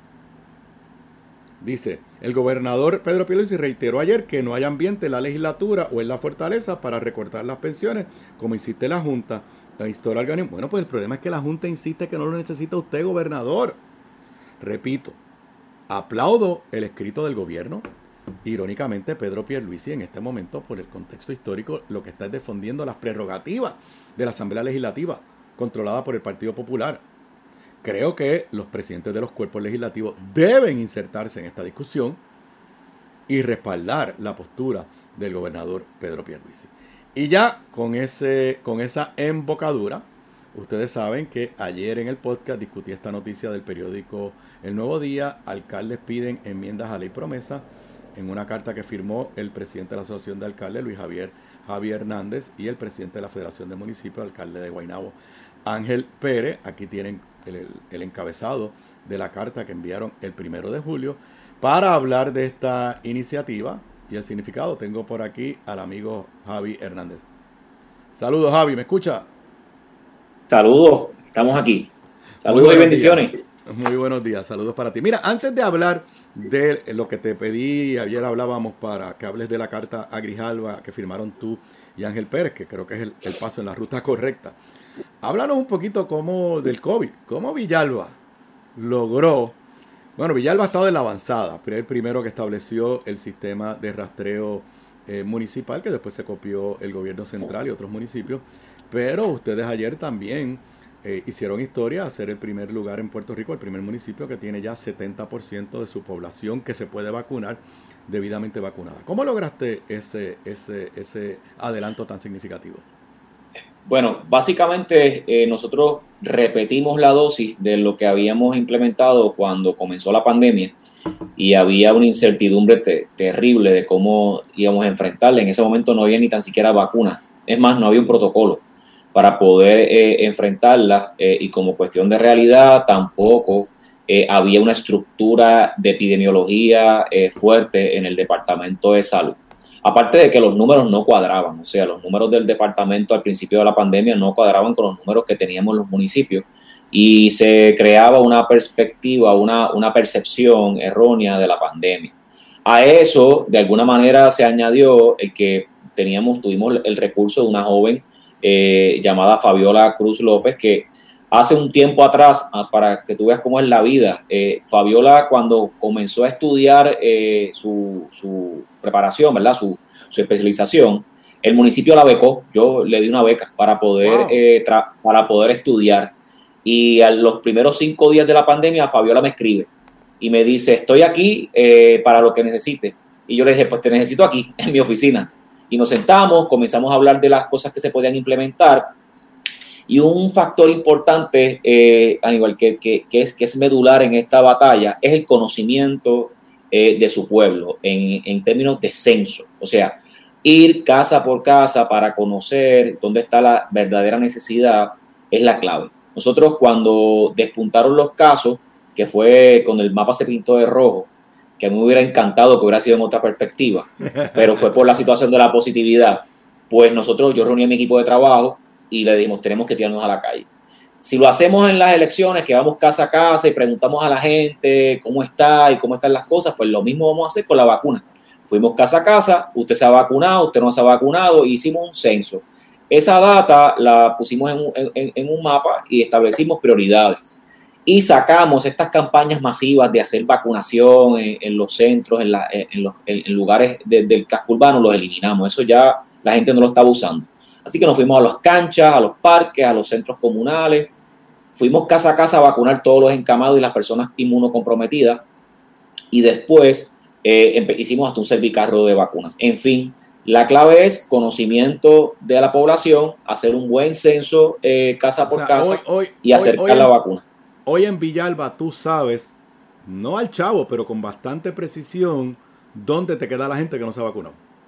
Dice, el gobernador Pedro Pierluisi reiteró ayer que no hay ambiente en la legislatura o en la fortaleza para recortar las pensiones, como insiste la Junta. La historia organismo. Bueno, pues el problema es que la Junta insiste que no lo necesita usted, gobernador. Repito, aplaudo el escrito del gobierno. Irónicamente, Pedro Pierluisi en este momento, por el contexto histórico, lo que está es defendiendo las prerrogativas de la Asamblea Legislativa, controlada por el Partido Popular. Creo que los presidentes de los cuerpos legislativos deben insertarse en esta discusión y respaldar la postura del gobernador Pedro Pierluisi. Y ya con, ese, con esa embocadura, ustedes saben que ayer en el podcast discutí esta noticia del periódico El Nuevo Día. Alcaldes piden enmiendas a ley promesa en una carta que firmó el presidente de la Asociación de Alcaldes, Luis Javier Javier Hernández, y el presidente de la Federación de Municipios, alcalde de Guaynabo, Ángel Pérez. Aquí tienen el, el, el encabezado de la carta que enviaron el primero de julio para hablar de esta iniciativa y el significado. Tengo por aquí al amigo Javi Hernández. Saludos, Javi, ¿me escucha? Saludos, estamos aquí. Saludos y bendiciones. Días. Muy buenos días, saludos para ti. Mira, antes de hablar de lo que te pedí, ayer hablábamos para que hables de la carta a Grijalba que firmaron tú y Ángel Pérez, que creo que es el, el paso en la ruta correcta. Háblanos un poquito cómo, del COVID, cómo Villalba logró. Bueno, Villalba ha estado en la avanzada, pero el primero que estableció el sistema de rastreo eh, municipal, que después se copió el gobierno central y otros municipios. Pero ustedes ayer también eh, hicieron historia a ser el primer lugar en Puerto Rico, el primer municipio que tiene ya setenta por ciento de su población que se puede vacunar, debidamente vacunada. ¿Cómo lograste ese, ese, ese adelanto tan significativo? Bueno, básicamente eh, nosotros repetimos la dosis de lo que habíamos implementado cuando comenzó la pandemia y había una incertidumbre te- terrible de cómo íbamos a enfrentarla. En ese momento no había ni tan siquiera vacunas. Es más, no había un protocolo para poder eh, enfrentarla eh, y como cuestión de realidad tampoco eh, había una estructura de epidemiología eh, fuerte en el Departamento de Salud. Aparte de que los números no cuadraban, o sea, los números del departamento al principio de la pandemia no cuadraban con los números que teníamos en los municipios y se creaba una perspectiva, una, una percepción errónea de la pandemia. A eso, de alguna manera, se añadió el que teníamos, tuvimos el recurso de una joven eh, llamada Fabiola Cruz López, que hace un tiempo atrás, para que tú veas cómo es la vida, eh, Fabiola cuando comenzó a estudiar eh, su, su preparación, ¿verdad? Su, su especialización, el municipio la becó, yo le di una beca para poder, wow. eh, tra- para poder estudiar. Y a los primeros cinco días de la pandemia, Fabiola me escribe y me dice, estoy aquí eh, para lo que necesite. Y yo le dije, pues te necesito aquí, en mi oficina. Y nos sentamos, comenzamos a hablar de las cosas que se podían implementar. Y un factor importante, eh, Aníbal, que, que, que, es, que es medular en esta batalla, es el conocimiento eh, de su pueblo en, en términos de censo. O sea, ir casa por casa para conocer dónde está la verdadera necesidad es la clave. Nosotros cuando despuntaron los casos, que fue cuando el mapa se pintó de rojo, que a mí me hubiera encantado que hubiera sido en otra perspectiva, pero fue por la situación de la positividad, pues nosotros, yo reuní a mi equipo de trabajo y le dijimos, tenemos que tirarnos a la calle. Si lo hacemos en las elecciones, que vamos casa a casa y preguntamos a la gente cómo está y cómo están las cosas, pues lo mismo vamos a hacer con la vacuna. Fuimos casa a casa, usted se ha vacunado, usted no se ha vacunado, e hicimos un censo. Esa data la pusimos en un, en, en un mapa y establecimos prioridades. Y sacamos estas campañas masivas de hacer vacunación en, en los centros, en, la, en, los, en lugares de, del casco urbano, los eliminamos. Eso ya la gente no lo estaba usando. Así que nos fuimos a las canchas, a los parques, a los centros comunales. Fuimos casa a casa a vacunar todos los encamados y las personas inmunocomprometidas. Y después eh, hicimos hasta un servicarro de vacunas. En fin, la clave es conocimiento de la población, hacer un buen censo eh, casa por o sea, casa hoy, hoy, y acercar hoy, hoy la vacuna. Hoy en Villalba tú sabes, no al chavo, pero con bastante precisión, dónde te queda la gente que no se ha vacunado.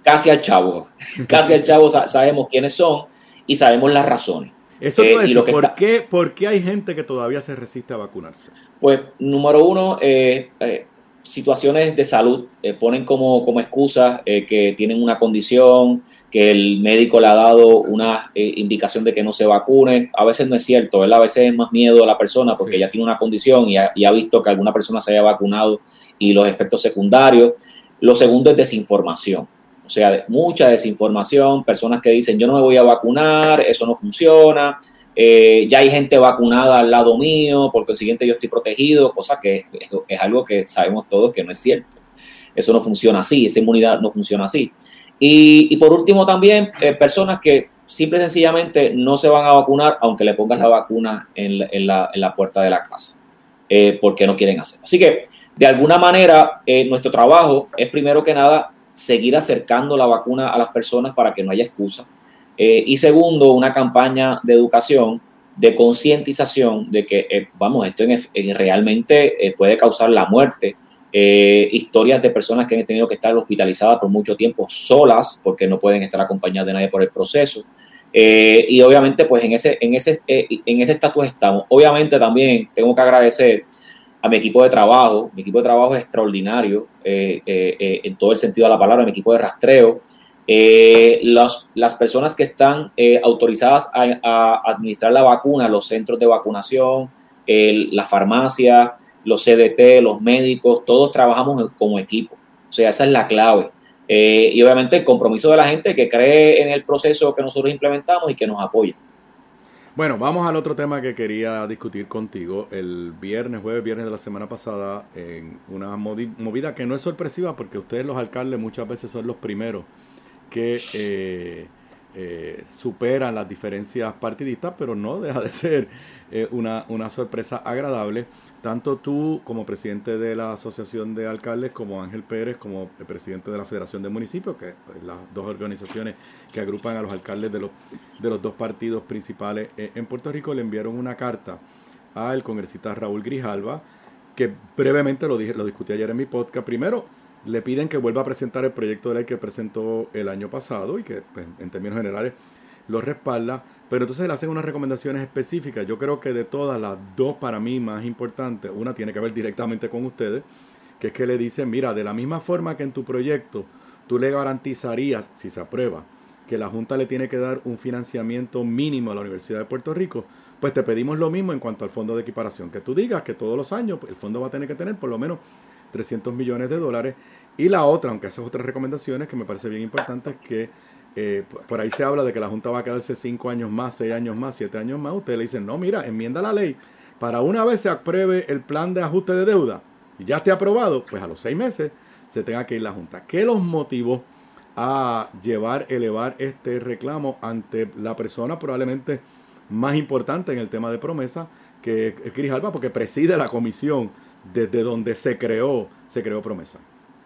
casi al chavo, casi al chavo sabemos quiénes son y sabemos las razones. Eso te iba a decir, eh, y lo que ¿por, está, qué, ¿por qué hay gente que todavía se resiste a vacunarse? Pues, número uno, eh, eh, situaciones de salud. Eh, ponen como, como excusa eh, que tienen una condición, que el médico le ha dado una eh, indicación de que no se vacune. A veces no es cierto, ¿verdad? A veces es más miedo a la persona porque sí. ya tiene una condición y ha, y ha visto que alguna persona se haya vacunado y los efectos secundarios. Lo segundo es desinformación. O sea, mucha desinformación, personas que dicen yo no me voy a vacunar, eso no funciona, eh, ya hay gente vacunada al lado mío, por consiguiente yo estoy protegido, cosa que es, es algo que sabemos todos que no es cierto. Eso no funciona así, esa inmunidad no funciona así. Y, y por último también, eh, personas que simple y sencillamente no se van a vacunar aunque le pongas la vacuna en la, en la, en la puerta de la casa, eh, porque no quieren hacerlo. Así que, de alguna manera, eh, nuestro trabajo es primero que nada seguir acercando la vacuna a las personas para que no haya excusa. Eh, y segundo, una campaña de educación, de concientización de que, eh, vamos, esto en, en realmente eh, puede causar la muerte. Eh, historias de personas que han tenido que estar hospitalizadas por mucho tiempo solas porque no pueden estar acompañadas de nadie por el proceso. Eh, y obviamente, pues en ese, en ese, eh, en ese estatus estamos. Obviamente también tengo que agradecer a mi equipo de trabajo. Mi equipo de trabajo es extraordinario eh, eh, eh, en todo el sentido de la palabra, mi equipo de rastreo. Eh, los, las personas que están eh, autorizadas a, a administrar la vacuna, los centros de vacunación, el, la farmacia, los C D T, los médicos, todos trabajamos como equipo. O sea, esa es la clave. Eh, y obviamente el compromiso de la gente que cree en el proceso que nosotros implementamos y que nos apoya. Bueno, vamos al otro tema que quería discutir contigo. El viernes, jueves, viernes de la semana pasada, en una movida que no es sorpresiva porque ustedes los alcaldes muchas veces son los primeros que eh, eh, superan las diferencias partidistas, pero no deja de ser eh, una, una sorpresa agradable. Tanto tú como presidente de la Asociación de Alcaldes, como Ángel Pérez, como el presidente de la Federación de Municipios, que pues, las dos organizaciones que agrupan a los alcaldes de los, de los dos partidos principales eh, en Puerto Rico, le enviaron una carta al congresista Raúl Grijalva, que brevemente lo, dije, lo discutí ayer en mi podcast. Primero, le piden que vuelva a presentar el proyecto de ley que presentó el año pasado y que pues, en términos generales lo respalda, pero entonces le hacen unas recomendaciones específicas. Yo creo que de todas, las dos para mí más importantes, una tiene que ver directamente con ustedes, que es que le dicen, mira, de la misma forma que en tu proyecto tú le garantizarías, si se aprueba, que la Junta le tiene que dar un financiamiento mínimo a la Universidad de Puerto Rico, pues te pedimos lo mismo en cuanto al fondo de equiparación, que tú digas que todos los años el fondo va a tener que tener por lo menos trescientos millones de dólares. Y la otra, aunque esas otras recomendaciones que me parece bien importante, es que eh, por ahí se habla de que la Junta va a quedarse cinco años más, seis años más, siete años más. Ustedes le dicen, no, mira, enmienda la ley para una vez se apruebe el plan de ajuste de deuda y ya esté aprobado, pues a los seis meses se tenga que ir la Junta. ¿Qué los motivó a llevar, elevar este reclamo ante la persona probablemente más importante en el tema de promesa, que es Grijalva, porque preside la comisión desde donde se creó, se creó promesa?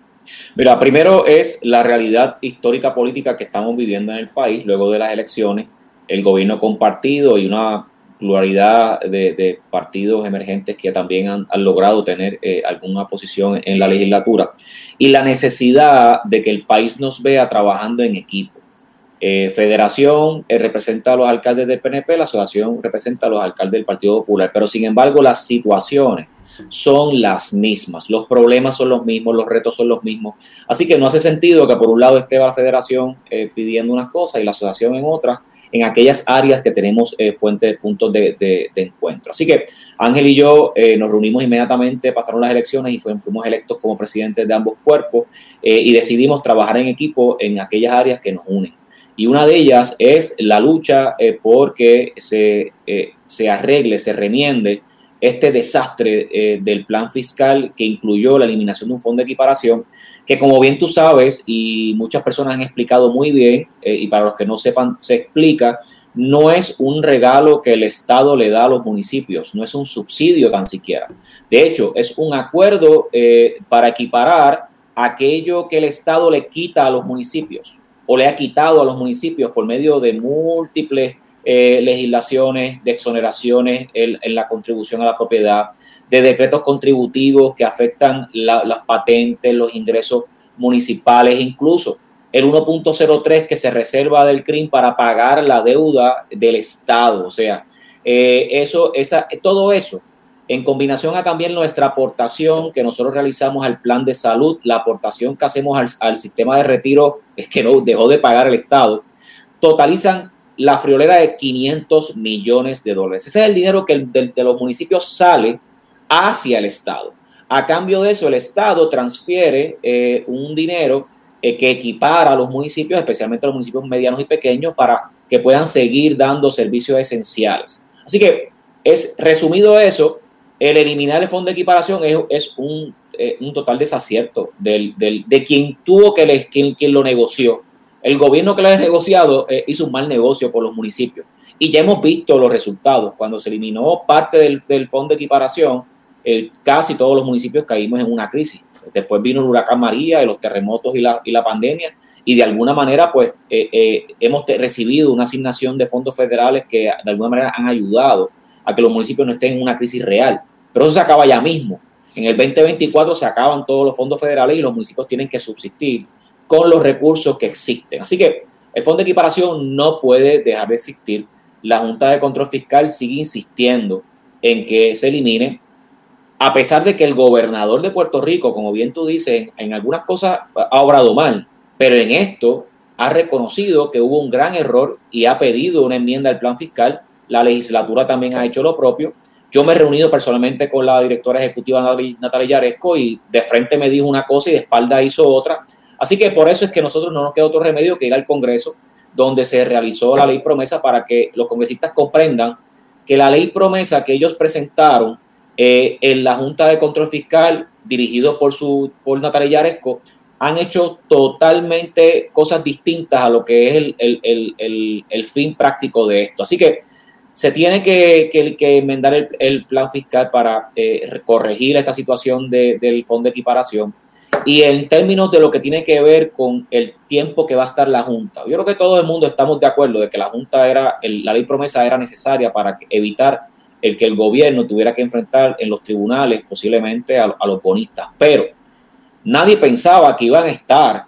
Mira, primero es la realidad histórica política que estamos viviendo en el país. Luego de las elecciones, el gobierno compartido y una pluralidad de, de partidos emergentes que también han, han logrado tener eh, alguna posición en la legislatura, y la necesidad de que el país nos vea trabajando en equipo. Eh, Federación eh, representa a los alcaldes del P N P, la asociación representa a los alcaldes del Partido Popular, pero sin embargo las situaciones son las mismas, los problemas son los mismos, los retos son los mismos. Así que no hace sentido que por un lado esté la Federación eh, pidiendo unas cosas y la asociación en otras, en aquellas áreas que tenemos eh, fuentes, puntos de, de, de encuentro. Así que Ángel y yo eh, nos reunimos inmediatamente, pasaron las elecciones y fuimos, fuimos electos como presidentes de ambos cuerpos eh, y decidimos trabajar en equipo en aquellas áreas que nos unen. Y una de ellas es la lucha eh, por que se, eh, se arregle, se remiende este desastre eh, del plan fiscal que incluyó la eliminación de un fondo de equiparación, que como bien tú sabes y muchas personas han explicado muy bien, eh, y para los que no sepan se explica, no es un regalo que el Estado le da a los municipios, no es un subsidio tan siquiera. De hecho, es un acuerdo eh, para equiparar aquello que el Estado le quita a los municipios o le ha quitado a los municipios por medio de múltiples Eh, legislaciones, de exoneraciones en, en la contribución a la propiedad, de decretos contributivos que afectan la, las patentes, los ingresos municipales, incluso el uno punto cero tres que se reserva del C R I M para pagar la deuda del Estado. O sea, eh, eso, esa, todo eso, en combinación a también nuestra aportación que nosotros realizamos al plan de salud, la aportación que hacemos al, al sistema de retiro, es que no dejó de pagar el Estado, totalizan la friolera de quinientos millones de dólares. Ese es el dinero que el, de, de los municipios sale hacia el Estado. A cambio de eso, el Estado transfiere eh, un dinero eh, que equipara a los municipios, especialmente a los municipios medianos y pequeños, para que puedan seguir dando servicios esenciales. Así que, es resumido eso, el eliminar el fondo de equiparación es, es un, eh, un total desacierto del, del, de quien tuvo que le, quien, quien lo negoció. El gobierno que lo ha negociado eh, hizo un mal negocio por los municipios. Y ya hemos visto los resultados. Cuando se eliminó parte del, del fondo de equiparación, eh, casi todos los municipios caímos en una crisis. Después vino el huracán María, los terremotos y la, y la pandemia. Y de alguna manera, pues, eh, eh, hemos te, recibido una asignación de fondos federales que de alguna manera han ayudado a que los municipios no estén en una crisis real. Pero eso se acaba ya mismo. En el veinte veinticuatro se acaban todos los fondos federales y los municipios tienen que subsistir con los recursos que existen. Así que el fondo de equiparación no puede dejar de existir. La Junta de Control Fiscal sigue insistiendo en que se elimine, a pesar de que el gobernador de Puerto Rico, como bien tú dices, en, en algunas cosas ha obrado mal, pero en esto ha reconocido que hubo un gran error y ha pedido una enmienda al plan fiscal. La legislatura también ha hecho lo propio. Yo me he reunido personalmente con la directora ejecutiva Natalia Yaresco y de frente me dijo una cosa y de espalda hizo otra. Así que por eso es que nosotros no nos queda otro remedio que ir al Congreso, donde se realizó la ley promesa, para que los congresistas comprendan que la ley promesa que ellos presentaron eh, en la Junta de Control Fiscal, dirigido por, su, por Natalia Yaresco, han hecho totalmente cosas distintas a lo que es el, el, el, el, el fin práctico de esto. Así que se tiene que, que, que enmendar el, el plan fiscal para eh, corregir esta situación de, del fondo de equiparación. Y en términos de lo que tiene que ver con el tiempo que va a estar la Junta, yo creo que todo el mundo estamos de acuerdo de que la Junta era, el, la ley promesa era necesaria para evitar el que el gobierno tuviera que enfrentar en los tribunales posiblemente a, a los bonistas, pero nadie pensaba que iban a estar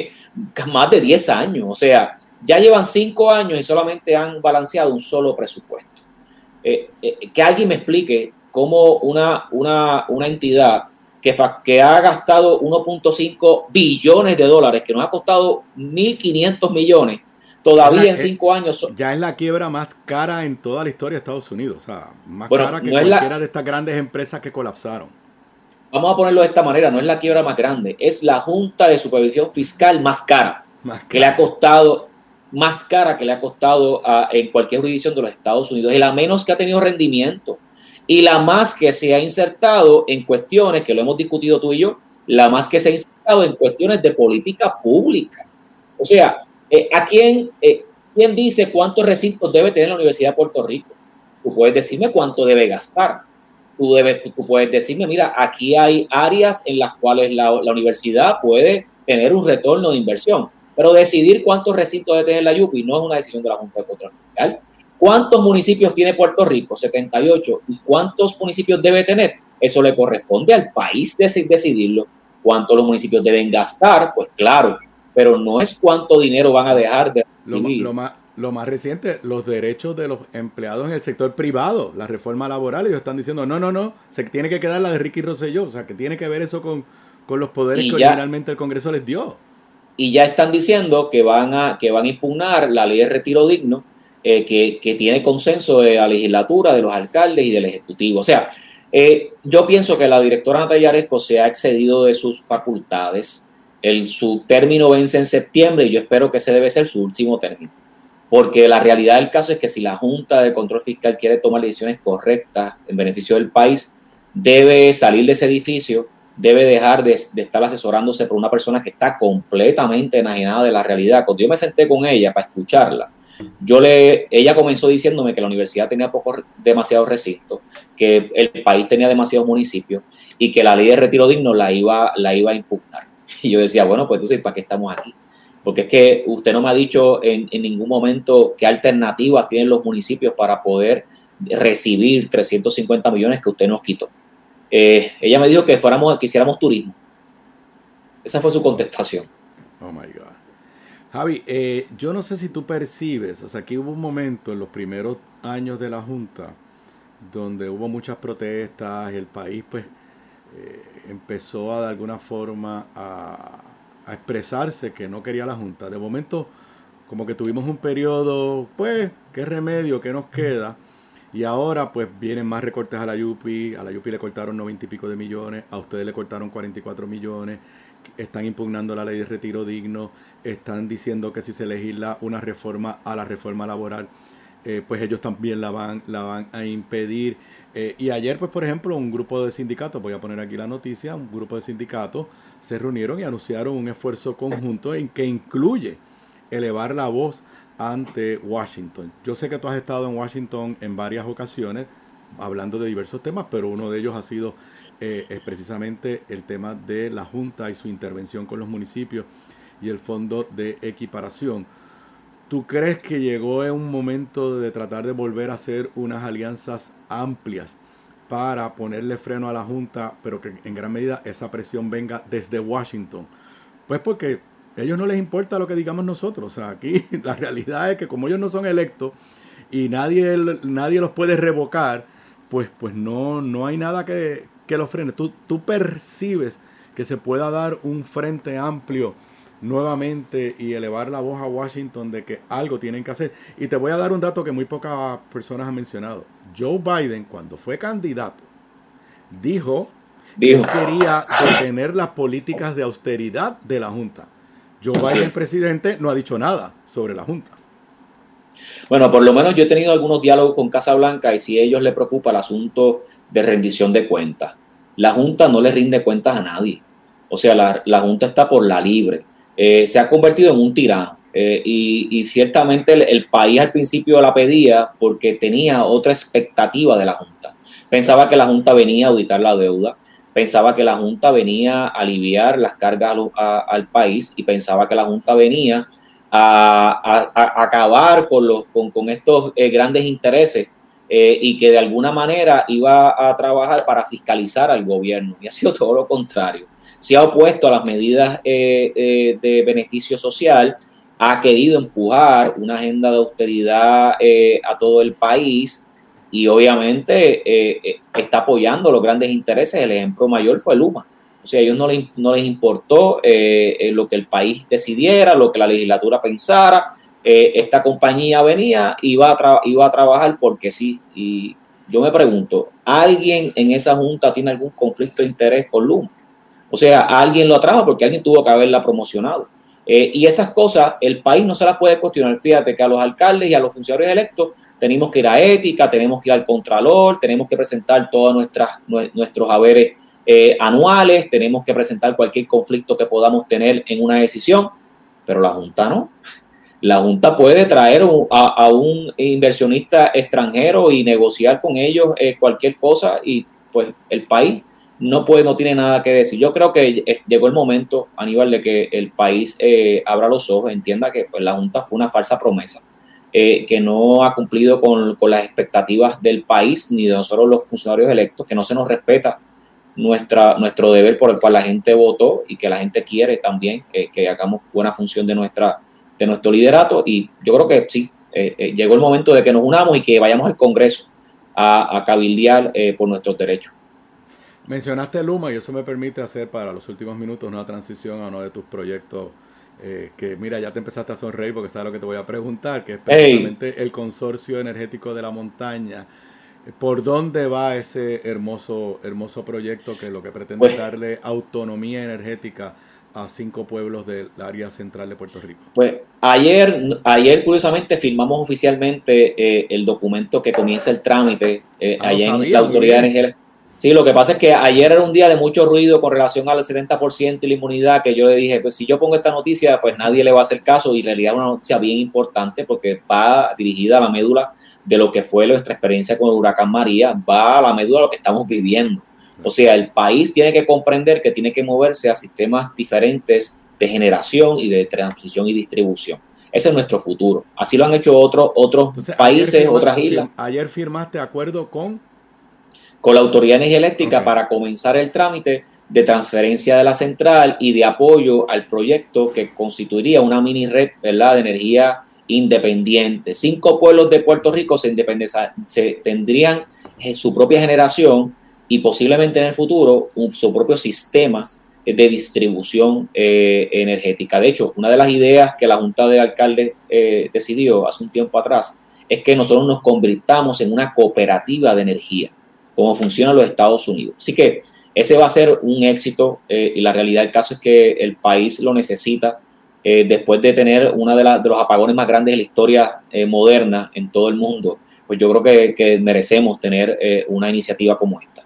más de diez años, o sea, ya llevan cinco años y solamente han balanceado un solo presupuesto. Eh, eh, que alguien me explique cómo una, una, una entidad que, fa, que ha gastado uno punto cinco billones de dólares, que nos ha costado mil quinientos millones, todavía la, en cinco es, años... Ya es la quiebra más cara en toda la historia de Estados Unidos, o sea, más bueno, cara que no cualquiera la, de estas grandes empresas que colapsaron. Vamos a ponerlo de esta manera, no es la quiebra más grande, es la Junta de Supervisión Fiscal más cara, más cara. que le ha costado... más cara que le ha costado a, en cualquier jurisdicción de los Estados Unidos, y la menos que ha tenido rendimiento, y la más que se ha insertado en cuestiones, que lo hemos discutido tú y yo, la más que se ha insertado en cuestiones de política pública. O sea, eh, ¿a quién, eh, quién dice cuántos recintos debe tener la Universidad de Puerto Rico? Tú puedes decirme cuánto debe gastar. Tú, debes, tú puedes decirme, mira, aquí hay áreas en las cuales la, la universidad puede tener un retorno de inversión. Pero decidir cuántos recintos debe tener la Yupi no es una decisión de la Junta de Control Fiscal. ¿Cuántos municipios tiene Puerto Rico? setenta y ocho. ¿Y cuántos municipios debe tener? Eso le corresponde al país decidirlo. ¿Cuántos los municipios deben gastar? Pues claro, pero no es cuánto dinero van a dejar de recibir. Lo, lo, más, lo más reciente, los derechos de los empleados en el sector privado, la reforma laboral, ellos están diciendo, no, no, no, se tiene que quedar la de Ricky Rosselló, o sea, que tiene que ver eso con, con los poderes y que ya, originalmente el Congreso les dio. Y ya están diciendo que van a, que van a impugnar la ley de retiro digno, eh, que, que tiene consenso de la legislatura, de los alcaldes y del Ejecutivo. O sea, eh, yo pienso que la directora Natalia Yaresco se ha excedido de sus facultades. El, su término vence en septiembre y yo espero que ese debe ser su último término. Porque la realidad del caso es que si la Junta de Control Fiscal quiere tomar decisiones correctas en beneficio del país, debe salir de ese edificio, debe dejar de, de estar asesorándose por una persona que está completamente enajenada de la realidad. Cuando yo me senté con ella para escucharla, yo le, ella comenzó diciéndome que la universidad tenía poco, demasiados recintos, que el país tenía demasiados municipios y que la ley de retiro digno la iba, la iba a impugnar. Y yo decía, bueno, pues entonces, ¿para qué estamos aquí? Porque es que usted no me ha dicho en, en ningún momento qué alternativas tienen los municipios para poder recibir trescientos cincuenta millones que usted nos quitó. Eh, ella me dijo que fuéramos, que hiciéramos turismo. Esa fue su contestación. Oh my God. Javi, eh, yo no sé si tú percibes, o sea, aquí hubo un momento en los primeros años de la Junta donde hubo muchas protestas y el país pues eh, empezó a de alguna forma a, a expresarse que no quería la Junta. De momento como que tuvimos un periodo, pues, ¿qué remedio? ¿Qué nos queda? Y ahora pues vienen más recortes a la Yupi, a la Yupi le cortaron noventa y pico de millones, a ustedes le cortaron cuarenta y cuatro millones, están impugnando la ley de retiro digno, están diciendo que si se legisla una reforma a la reforma laboral, eh, pues ellos también la van, la van a impedir. Eh, y ayer, pues por ejemplo, un grupo de sindicatos, voy a poner aquí la noticia, un grupo de sindicatos se reunieron y anunciaron un esfuerzo conjunto en que incluye elevar la voz ante Washington. Yo sé que tú has estado en Washington en varias ocasiones hablando de diversos temas, pero uno de ellos ha sido eh, es precisamente el tema de la Junta y su intervención con los municipios y el fondo de equiparación. ¿Tú crees que llegó en un momento de tratar de volver a hacer unas alianzas amplias para ponerle freno a la Junta, pero que en gran medida esa presión venga desde Washington? Pues porque a ellos no les importa lo que digamos nosotros. O sea, aquí la realidad es que como ellos no son electos y nadie, nadie los puede revocar, pues, pues no, no hay nada que, que los frene. Tú, tú percibes que se pueda dar un frente amplio nuevamente y elevar la voz a Washington de que algo tienen que hacer. Y te voy a dar un dato que muy pocas personas han mencionado. Joe Biden, cuando fue candidato, dijo, dijo. que quería detener las políticas de austeridad de la Junta. Joe Biden, presidente, no ha dicho nada sobre la Junta. Bueno, por lo menos yo he tenido algunos diálogos con Casa Blanca y si a ellos les preocupa el asunto de rendición de cuentas. La Junta no le rinde cuentas a nadie. O sea, la, la Junta está por la libre. Eh, se ha convertido en un tirano. Eh, y, y ciertamente el, el país al principio la pedía porque tenía otra expectativa de la Junta. Pensaba que la Junta venía a auditar la deuda. Pensaba que la Junta venía a aliviar las cargas a lo, a, al país y pensaba que la Junta venía a, a, a acabar con, los, con, con estos eh, grandes intereses eh, y que de alguna manera iba a trabajar para fiscalizar al gobierno. Y ha sido todo lo contrario. Se ha opuesto a las medidas eh, eh, de beneficio social, ha querido empujar una agenda de austeridad eh, a todo el país. Y obviamente eh, está apoyando los grandes intereses. El ejemplo mayor fue Luma. O sea, a ellos no les, no les importó eh, lo que el país decidiera, lo que la legislatura pensara. Eh, esta compañía venía y iba a, tra- iba a trabajar porque sí. Y yo me pregunto, ¿alguien en esa junta tiene algún conflicto de interés con Luma? O sea, alguien lo atrajo porque alguien tuvo que haberla promocionado. Eh, y esas cosas el país no se las puede cuestionar. Fíjate que a los alcaldes y a los funcionarios electos tenemos que ir a ética, tenemos que ir al contralor, tenemos que presentar todos nuestras, nuestros haberes eh, anuales, tenemos que presentar cualquier conflicto que podamos tener en una decisión, pero la Junta no. La Junta puede traer a, a un inversionista extranjero y negociar con ellos eh, cualquier cosa y pues el país no puede, no tiene nada que decir. Yo creo que llegó el momento, Aníbal, de que el país eh, abra los ojos, entienda que pues, la Junta fue una falsa promesa, eh, que no ha cumplido con, con las expectativas del país ni de nosotros los funcionarios electos, que no se nos respeta nuestra, nuestro deber por el cual la gente votó y que la gente quiere también eh, que hagamos buena función de, nuestra, de nuestro liderato. Y yo creo que sí, eh, eh, llegó el momento de que nos unamos y que vayamos al Congreso a, a cabildear eh, por nuestros derechos. Mencionaste Luma y eso me permite hacer para los últimos minutos una transición a uno de tus proyectos eh, que mira, ya te empezaste a sonreír porque sabes lo que te voy a preguntar, que es precisamente hey. el Consorcio Energético de la Montaña. ¿Por dónde va ese hermoso, hermoso proyecto que lo que pretende pues, es darle autonomía energética a cinco pueblos del área central de Puerto Rico? Pues ayer, ayer curiosamente firmamos oficialmente eh, el documento que comienza el trámite eh, ah, allá no sabía, en la Autoridad Energética. Sí, lo que pasa es que ayer era un día de mucho ruido con relación al setenta por ciento y la inmunidad, que yo le dije, pues si yo pongo esta noticia, pues nadie le va a hacer caso, y en realidad es una noticia bien importante porque va dirigida a la médula de lo que fue nuestra experiencia con el huracán María, va a la médula de lo que estamos viviendo. O sea, el país tiene que comprender que tiene que moverse a sistemas diferentes de generación y de transición y distribución. Ese es nuestro futuro. Así lo han hecho otros, otros Entonces, países, otras islas. Ayer firmaste acuerdo con... con la Autoridad de Energía Eléctrica okay. para comenzar el trámite de transferencia de la central y de apoyo al proyecto que constituiría una mini red, ¿verdad?, de energía independiente. Cinco pueblos de Puerto Rico se, se tendrían su propia generación y posiblemente en el futuro un, su propio sistema de distribución eh, energética. De hecho, una de las ideas que la Junta de Alcaldes eh, decidió hace un tiempo atrás es que nosotros nos convirtamos en una cooperativa de energía, como funciona en los Estados Unidos. Así que ese va a ser un éxito eh, y la realidad del caso es que el país lo necesita eh, después de tener uno de, la, de los apagones más grandes de la historia eh, moderna en todo el mundo. Pues yo creo que, que merecemos tener eh, una iniciativa como esta.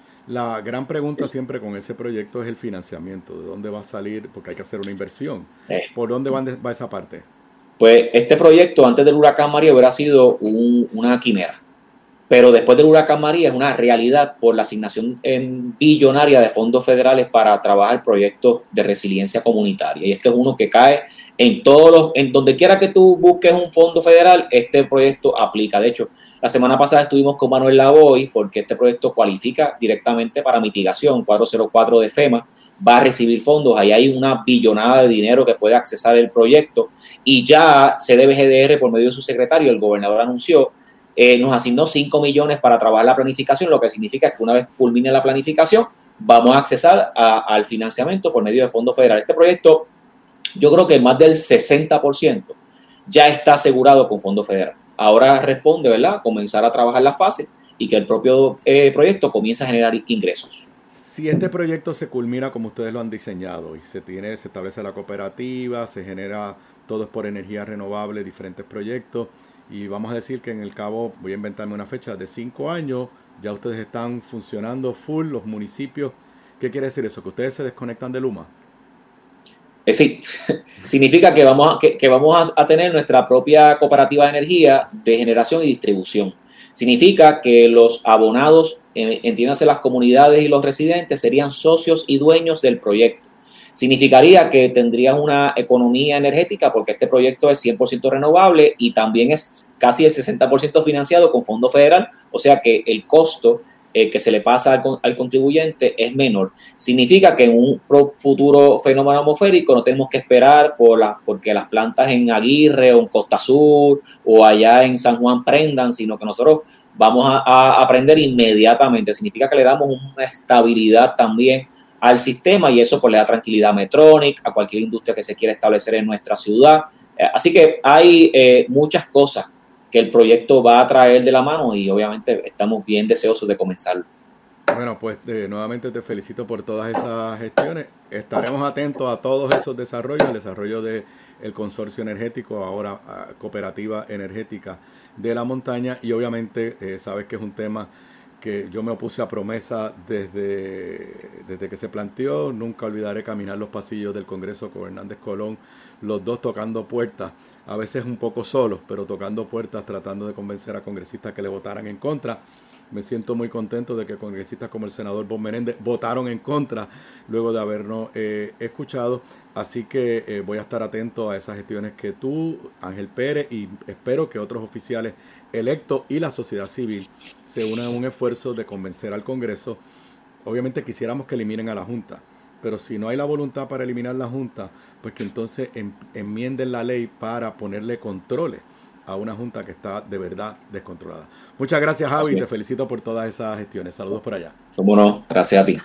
La gran pregunta siempre con ese proyecto es el financiamiento. ¿De dónde va a salir? Porque hay que hacer una inversión. Eh. ¿Por dónde va, va esa parte? Pues este proyecto antes del huracán María hubiera sido un, una quimera. Pero después del huracán María es una realidad por la asignación en billonaria de fondos federales para trabajar proyectos de resiliencia comunitaria. Y este es uno que cae en todos los, en donde quiera que tú busques un fondo federal, este proyecto aplica. De hecho, la semana pasada estuvimos con Manuel Lavoy porque este proyecto cualifica directamente para mitigación. cuatrocientos cuatro de FEMA va a recibir fondos. Ahí hay una billonada de dinero que puede accesar el proyecto. Y ya C D B G D R, por medio de su secretario, el gobernador anunció, Eh, nos asignó cinco millones para trabajar la planificación, lo que significa que una vez culmine la planificación, vamos a accesar a, al financiamiento por medio de fondos federales. Este proyecto, yo creo que más del sesenta por ciento ya está asegurado con fondos federales. Ahora responde, ¿verdad?, comenzar a trabajar la fase y que el propio eh, proyecto comience a generar ingresos. Si este proyecto se culmina como ustedes lo han diseñado y se tiene, se establece la cooperativa, se genera todo es por energía renovable, diferentes proyectos, y vamos a decir que en el cabo, voy a inventarme una fecha, de cinco años, ya ustedes están funcionando full, los municipios. ¿Qué quiere decir eso? ¿Que ustedes se desconectan de Luma? Eh, sí, significa que vamos, a, que, que vamos a tener nuestra propia cooperativa de energía de generación y distribución. Significa que los abonados, eh, entiéndase las comunidades y los residentes, serían socios y dueños del proyecto. Significaría que tendrían una economía energética porque este proyecto es cien por ciento renovable y también es casi el sesenta por ciento financiado con fondo federal, o sea que el costo eh, que se le pasa al, al contribuyente es menor. Significa que en un futuro fenómeno atmosférico no tenemos que esperar por la, porque las plantas en Aguirre o en Costa Sur o allá en San Juan prendan, sino que nosotros vamos a, a aprender inmediatamente. Significa que le damos una estabilidad también al sistema y eso pues le da tranquilidad a Metronic, a cualquier industria que se quiera establecer en nuestra ciudad. Eh, así que hay eh, muchas cosas que el proyecto va a traer de la mano y obviamente estamos bien deseosos de comenzarlo. Bueno, pues eh, nuevamente te felicito por todas esas gestiones. Estaremos atentos a todos esos desarrollos, el desarrollo del consorcio energético, ahora uh, cooperativa energética de la montaña y obviamente eh, sabes que es un tema que yo me opuse a promesa desde, desde que se planteó. Nunca olvidaré caminar los pasillos del Congreso con Hernández Colón, los dos tocando puertas, a veces un poco solos, pero tocando puertas, tratando de convencer a congresistas que le votaran en contra. Me siento muy contento de que congresistas como el senador Bob Menéndez votaron en contra luego de habernos eh, escuchado. Así que eh, voy a estar atento a esas gestiones que tú, Ángel Pérez, y espero que otros oficiales electos y la sociedad civil se unan en un esfuerzo de convencer al Congreso. Obviamente quisiéramos que eliminen a la Junta, pero si no hay la voluntad para eliminar la Junta, pues que entonces en, enmienden la ley para ponerle controles a una Junta que está de verdad descontrolada. Muchas gracias, Javi, te felicito por todas esas gestiones. Saludos por allá. Cómo no, gracias a ti.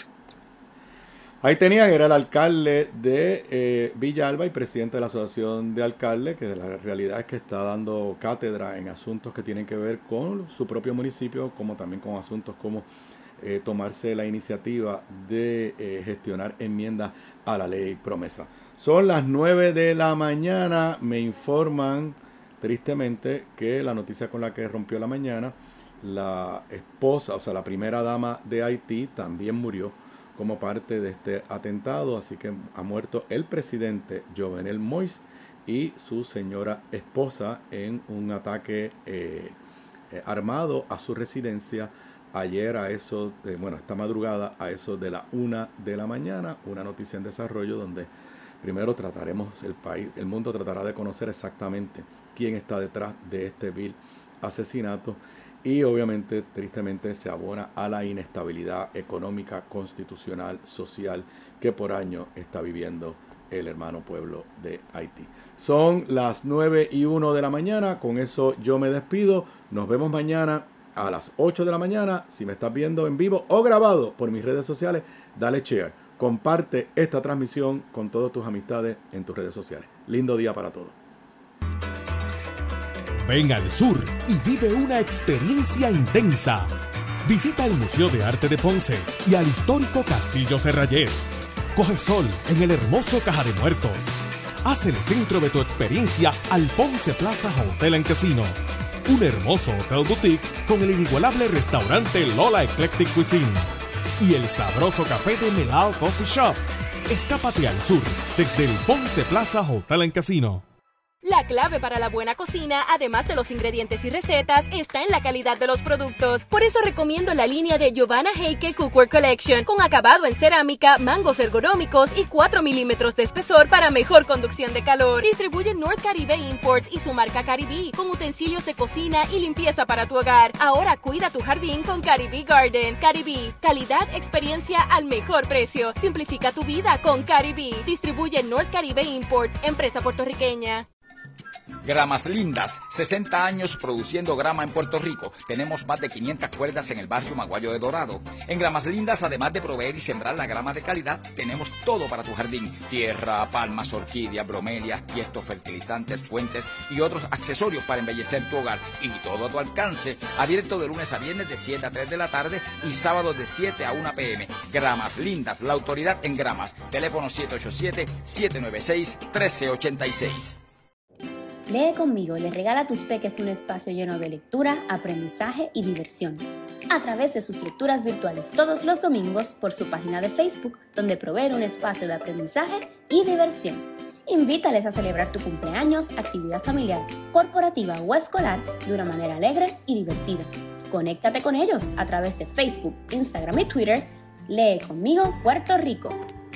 Ahí tenían, era el alcalde de eh, Villa Alba y presidente de la Asociación de Alcaldes, que la realidad es que está dando cátedra en asuntos que tienen que ver con su propio municipio, como también con asuntos como eh, tomarse la iniciativa de eh, gestionar enmiendas a la ley promesa. Son las nueve de la mañana, me informan tristemente que la noticia con la que rompió la mañana, la esposa, o sea, la primera dama de Haití también murió como parte de este atentado, así que ha muerto el presidente Jovenel Moïse y su señora esposa en un ataque eh, eh, armado a su residencia ayer a eso, de, bueno, esta madrugada a eso de la una de la mañana, una noticia en desarrollo donde primero trataremos, el país, el mundo tratará de conocer exactamente quién está detrás de este vil asesinato y obviamente, tristemente, se abona a la inestabilidad económica, constitucional, social que por año está viviendo el hermano pueblo de Haití. Son las nueve y uno de la mañana, con eso yo me despido. Nos vemos mañana a las ocho de la mañana. Si me estás viendo en vivo o grabado por mis redes sociales, dale share. Comparte esta transmisión con todas tus amistades en tus redes sociales. Lindo día para todos. Ven al sur y vive una experiencia intensa. Visita el Museo de Arte de Ponce y al histórico Castillo Serrayés. Coge sol en el hermoso Caja de Muertos. Haz el centro de tu experiencia al Ponce Plaza Hotel and Casino. Un hermoso hotel boutique con el inigualable restaurante Lola Eclectic Cuisine. Y el sabroso café de Melao Coffee Shop. Escápate al sur desde el Ponce Plaza Hotel and Casino. La clave para la buena cocina, además de los ingredientes y recetas, está en la calidad de los productos. Por eso recomiendo la línea de Giovanna Heike Cookware Collection, con acabado en cerámica, mangos ergonómicos y cuatro milímetros de espesor para mejor conducción de calor. Distribuye North Caribe Imports y su marca Caribe, con utensilios de cocina y limpieza para tu hogar. Ahora cuida tu jardín con Caribe Garden. Caribe, calidad, experiencia al mejor precio. Simplifica tu vida con Caribe. Distribuye North Caribe Imports, empresa puertorriqueña. Gramas Lindas, sesenta años produciendo grama en Puerto Rico. Tenemos más de quinientas cuerdas en el barrio Maguayo de Dorado. En Gramas Lindas, además de proveer y sembrar la grama de calidad, tenemos todo para tu jardín. Tierra, palmas, orquídeas, bromelias, tiestos, fertilizantes, fuentes y otros accesorios para embellecer tu hogar. Y todo a tu alcance. Abierto de lunes a viernes de siete a tres de la tarde y sábados de siete a una pe eme. Gramas Lindas, la autoridad en gramas. Teléfono siete ocho siete, siete nueve seis, uno tres ocho seis. Lee conmigo le regala a tus peques un espacio lleno de lectura, aprendizaje y diversión, a través de sus lecturas virtuales todos los domingos por su página de Facebook, donde provee un espacio de aprendizaje y diversión. Invítales a celebrar tu cumpleaños, actividad familiar, corporativa o escolar de una manera alegre y divertida. Conéctate con ellos a través de Facebook, Instagram y Twitter. Lee conmigo Puerto Rico.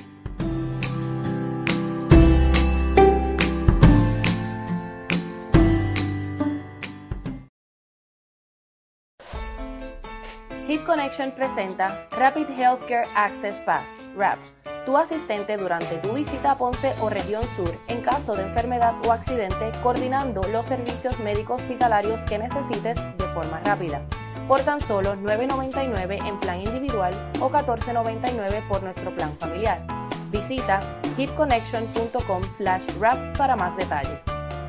Hit Connection presenta Rapid Healthcare Access Pass, RAP, tu asistente durante tu visita a Ponce o región sur en caso de enfermedad o accidente, coordinando los servicios médicos hospitalarios que necesites de forma rápida. Por tan solo nueve noventa y nueve en plan individual o catorce noventa y nueve por nuestro plan familiar. Visita hitconnection punto com slash rap para más detalles.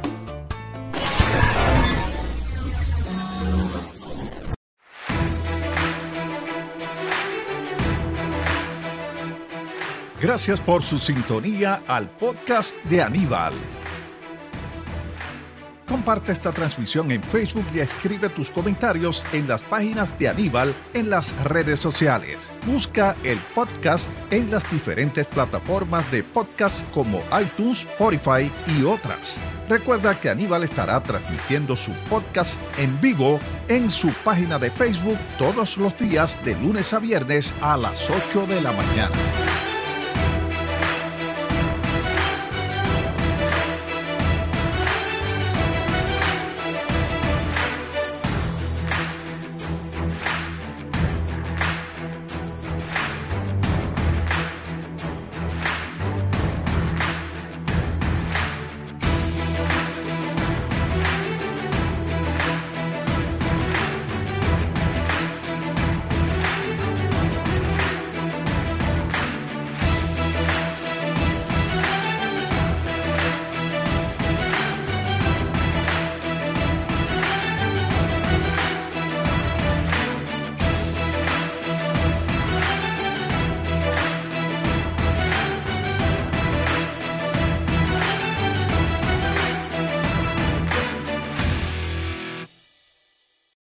Gracias por su sintonía al podcast de Aníbal. Comparte esta transmisión en Facebook y escribe tus comentarios en las páginas de Aníbal en las redes sociales. Busca el podcast en las diferentes plataformas de podcast como iTunes, Spotify y otras. Recuerda que Aníbal estará transmitiendo su podcast en vivo en su página de Facebook todos los días de lunes a viernes a las ocho de la mañana.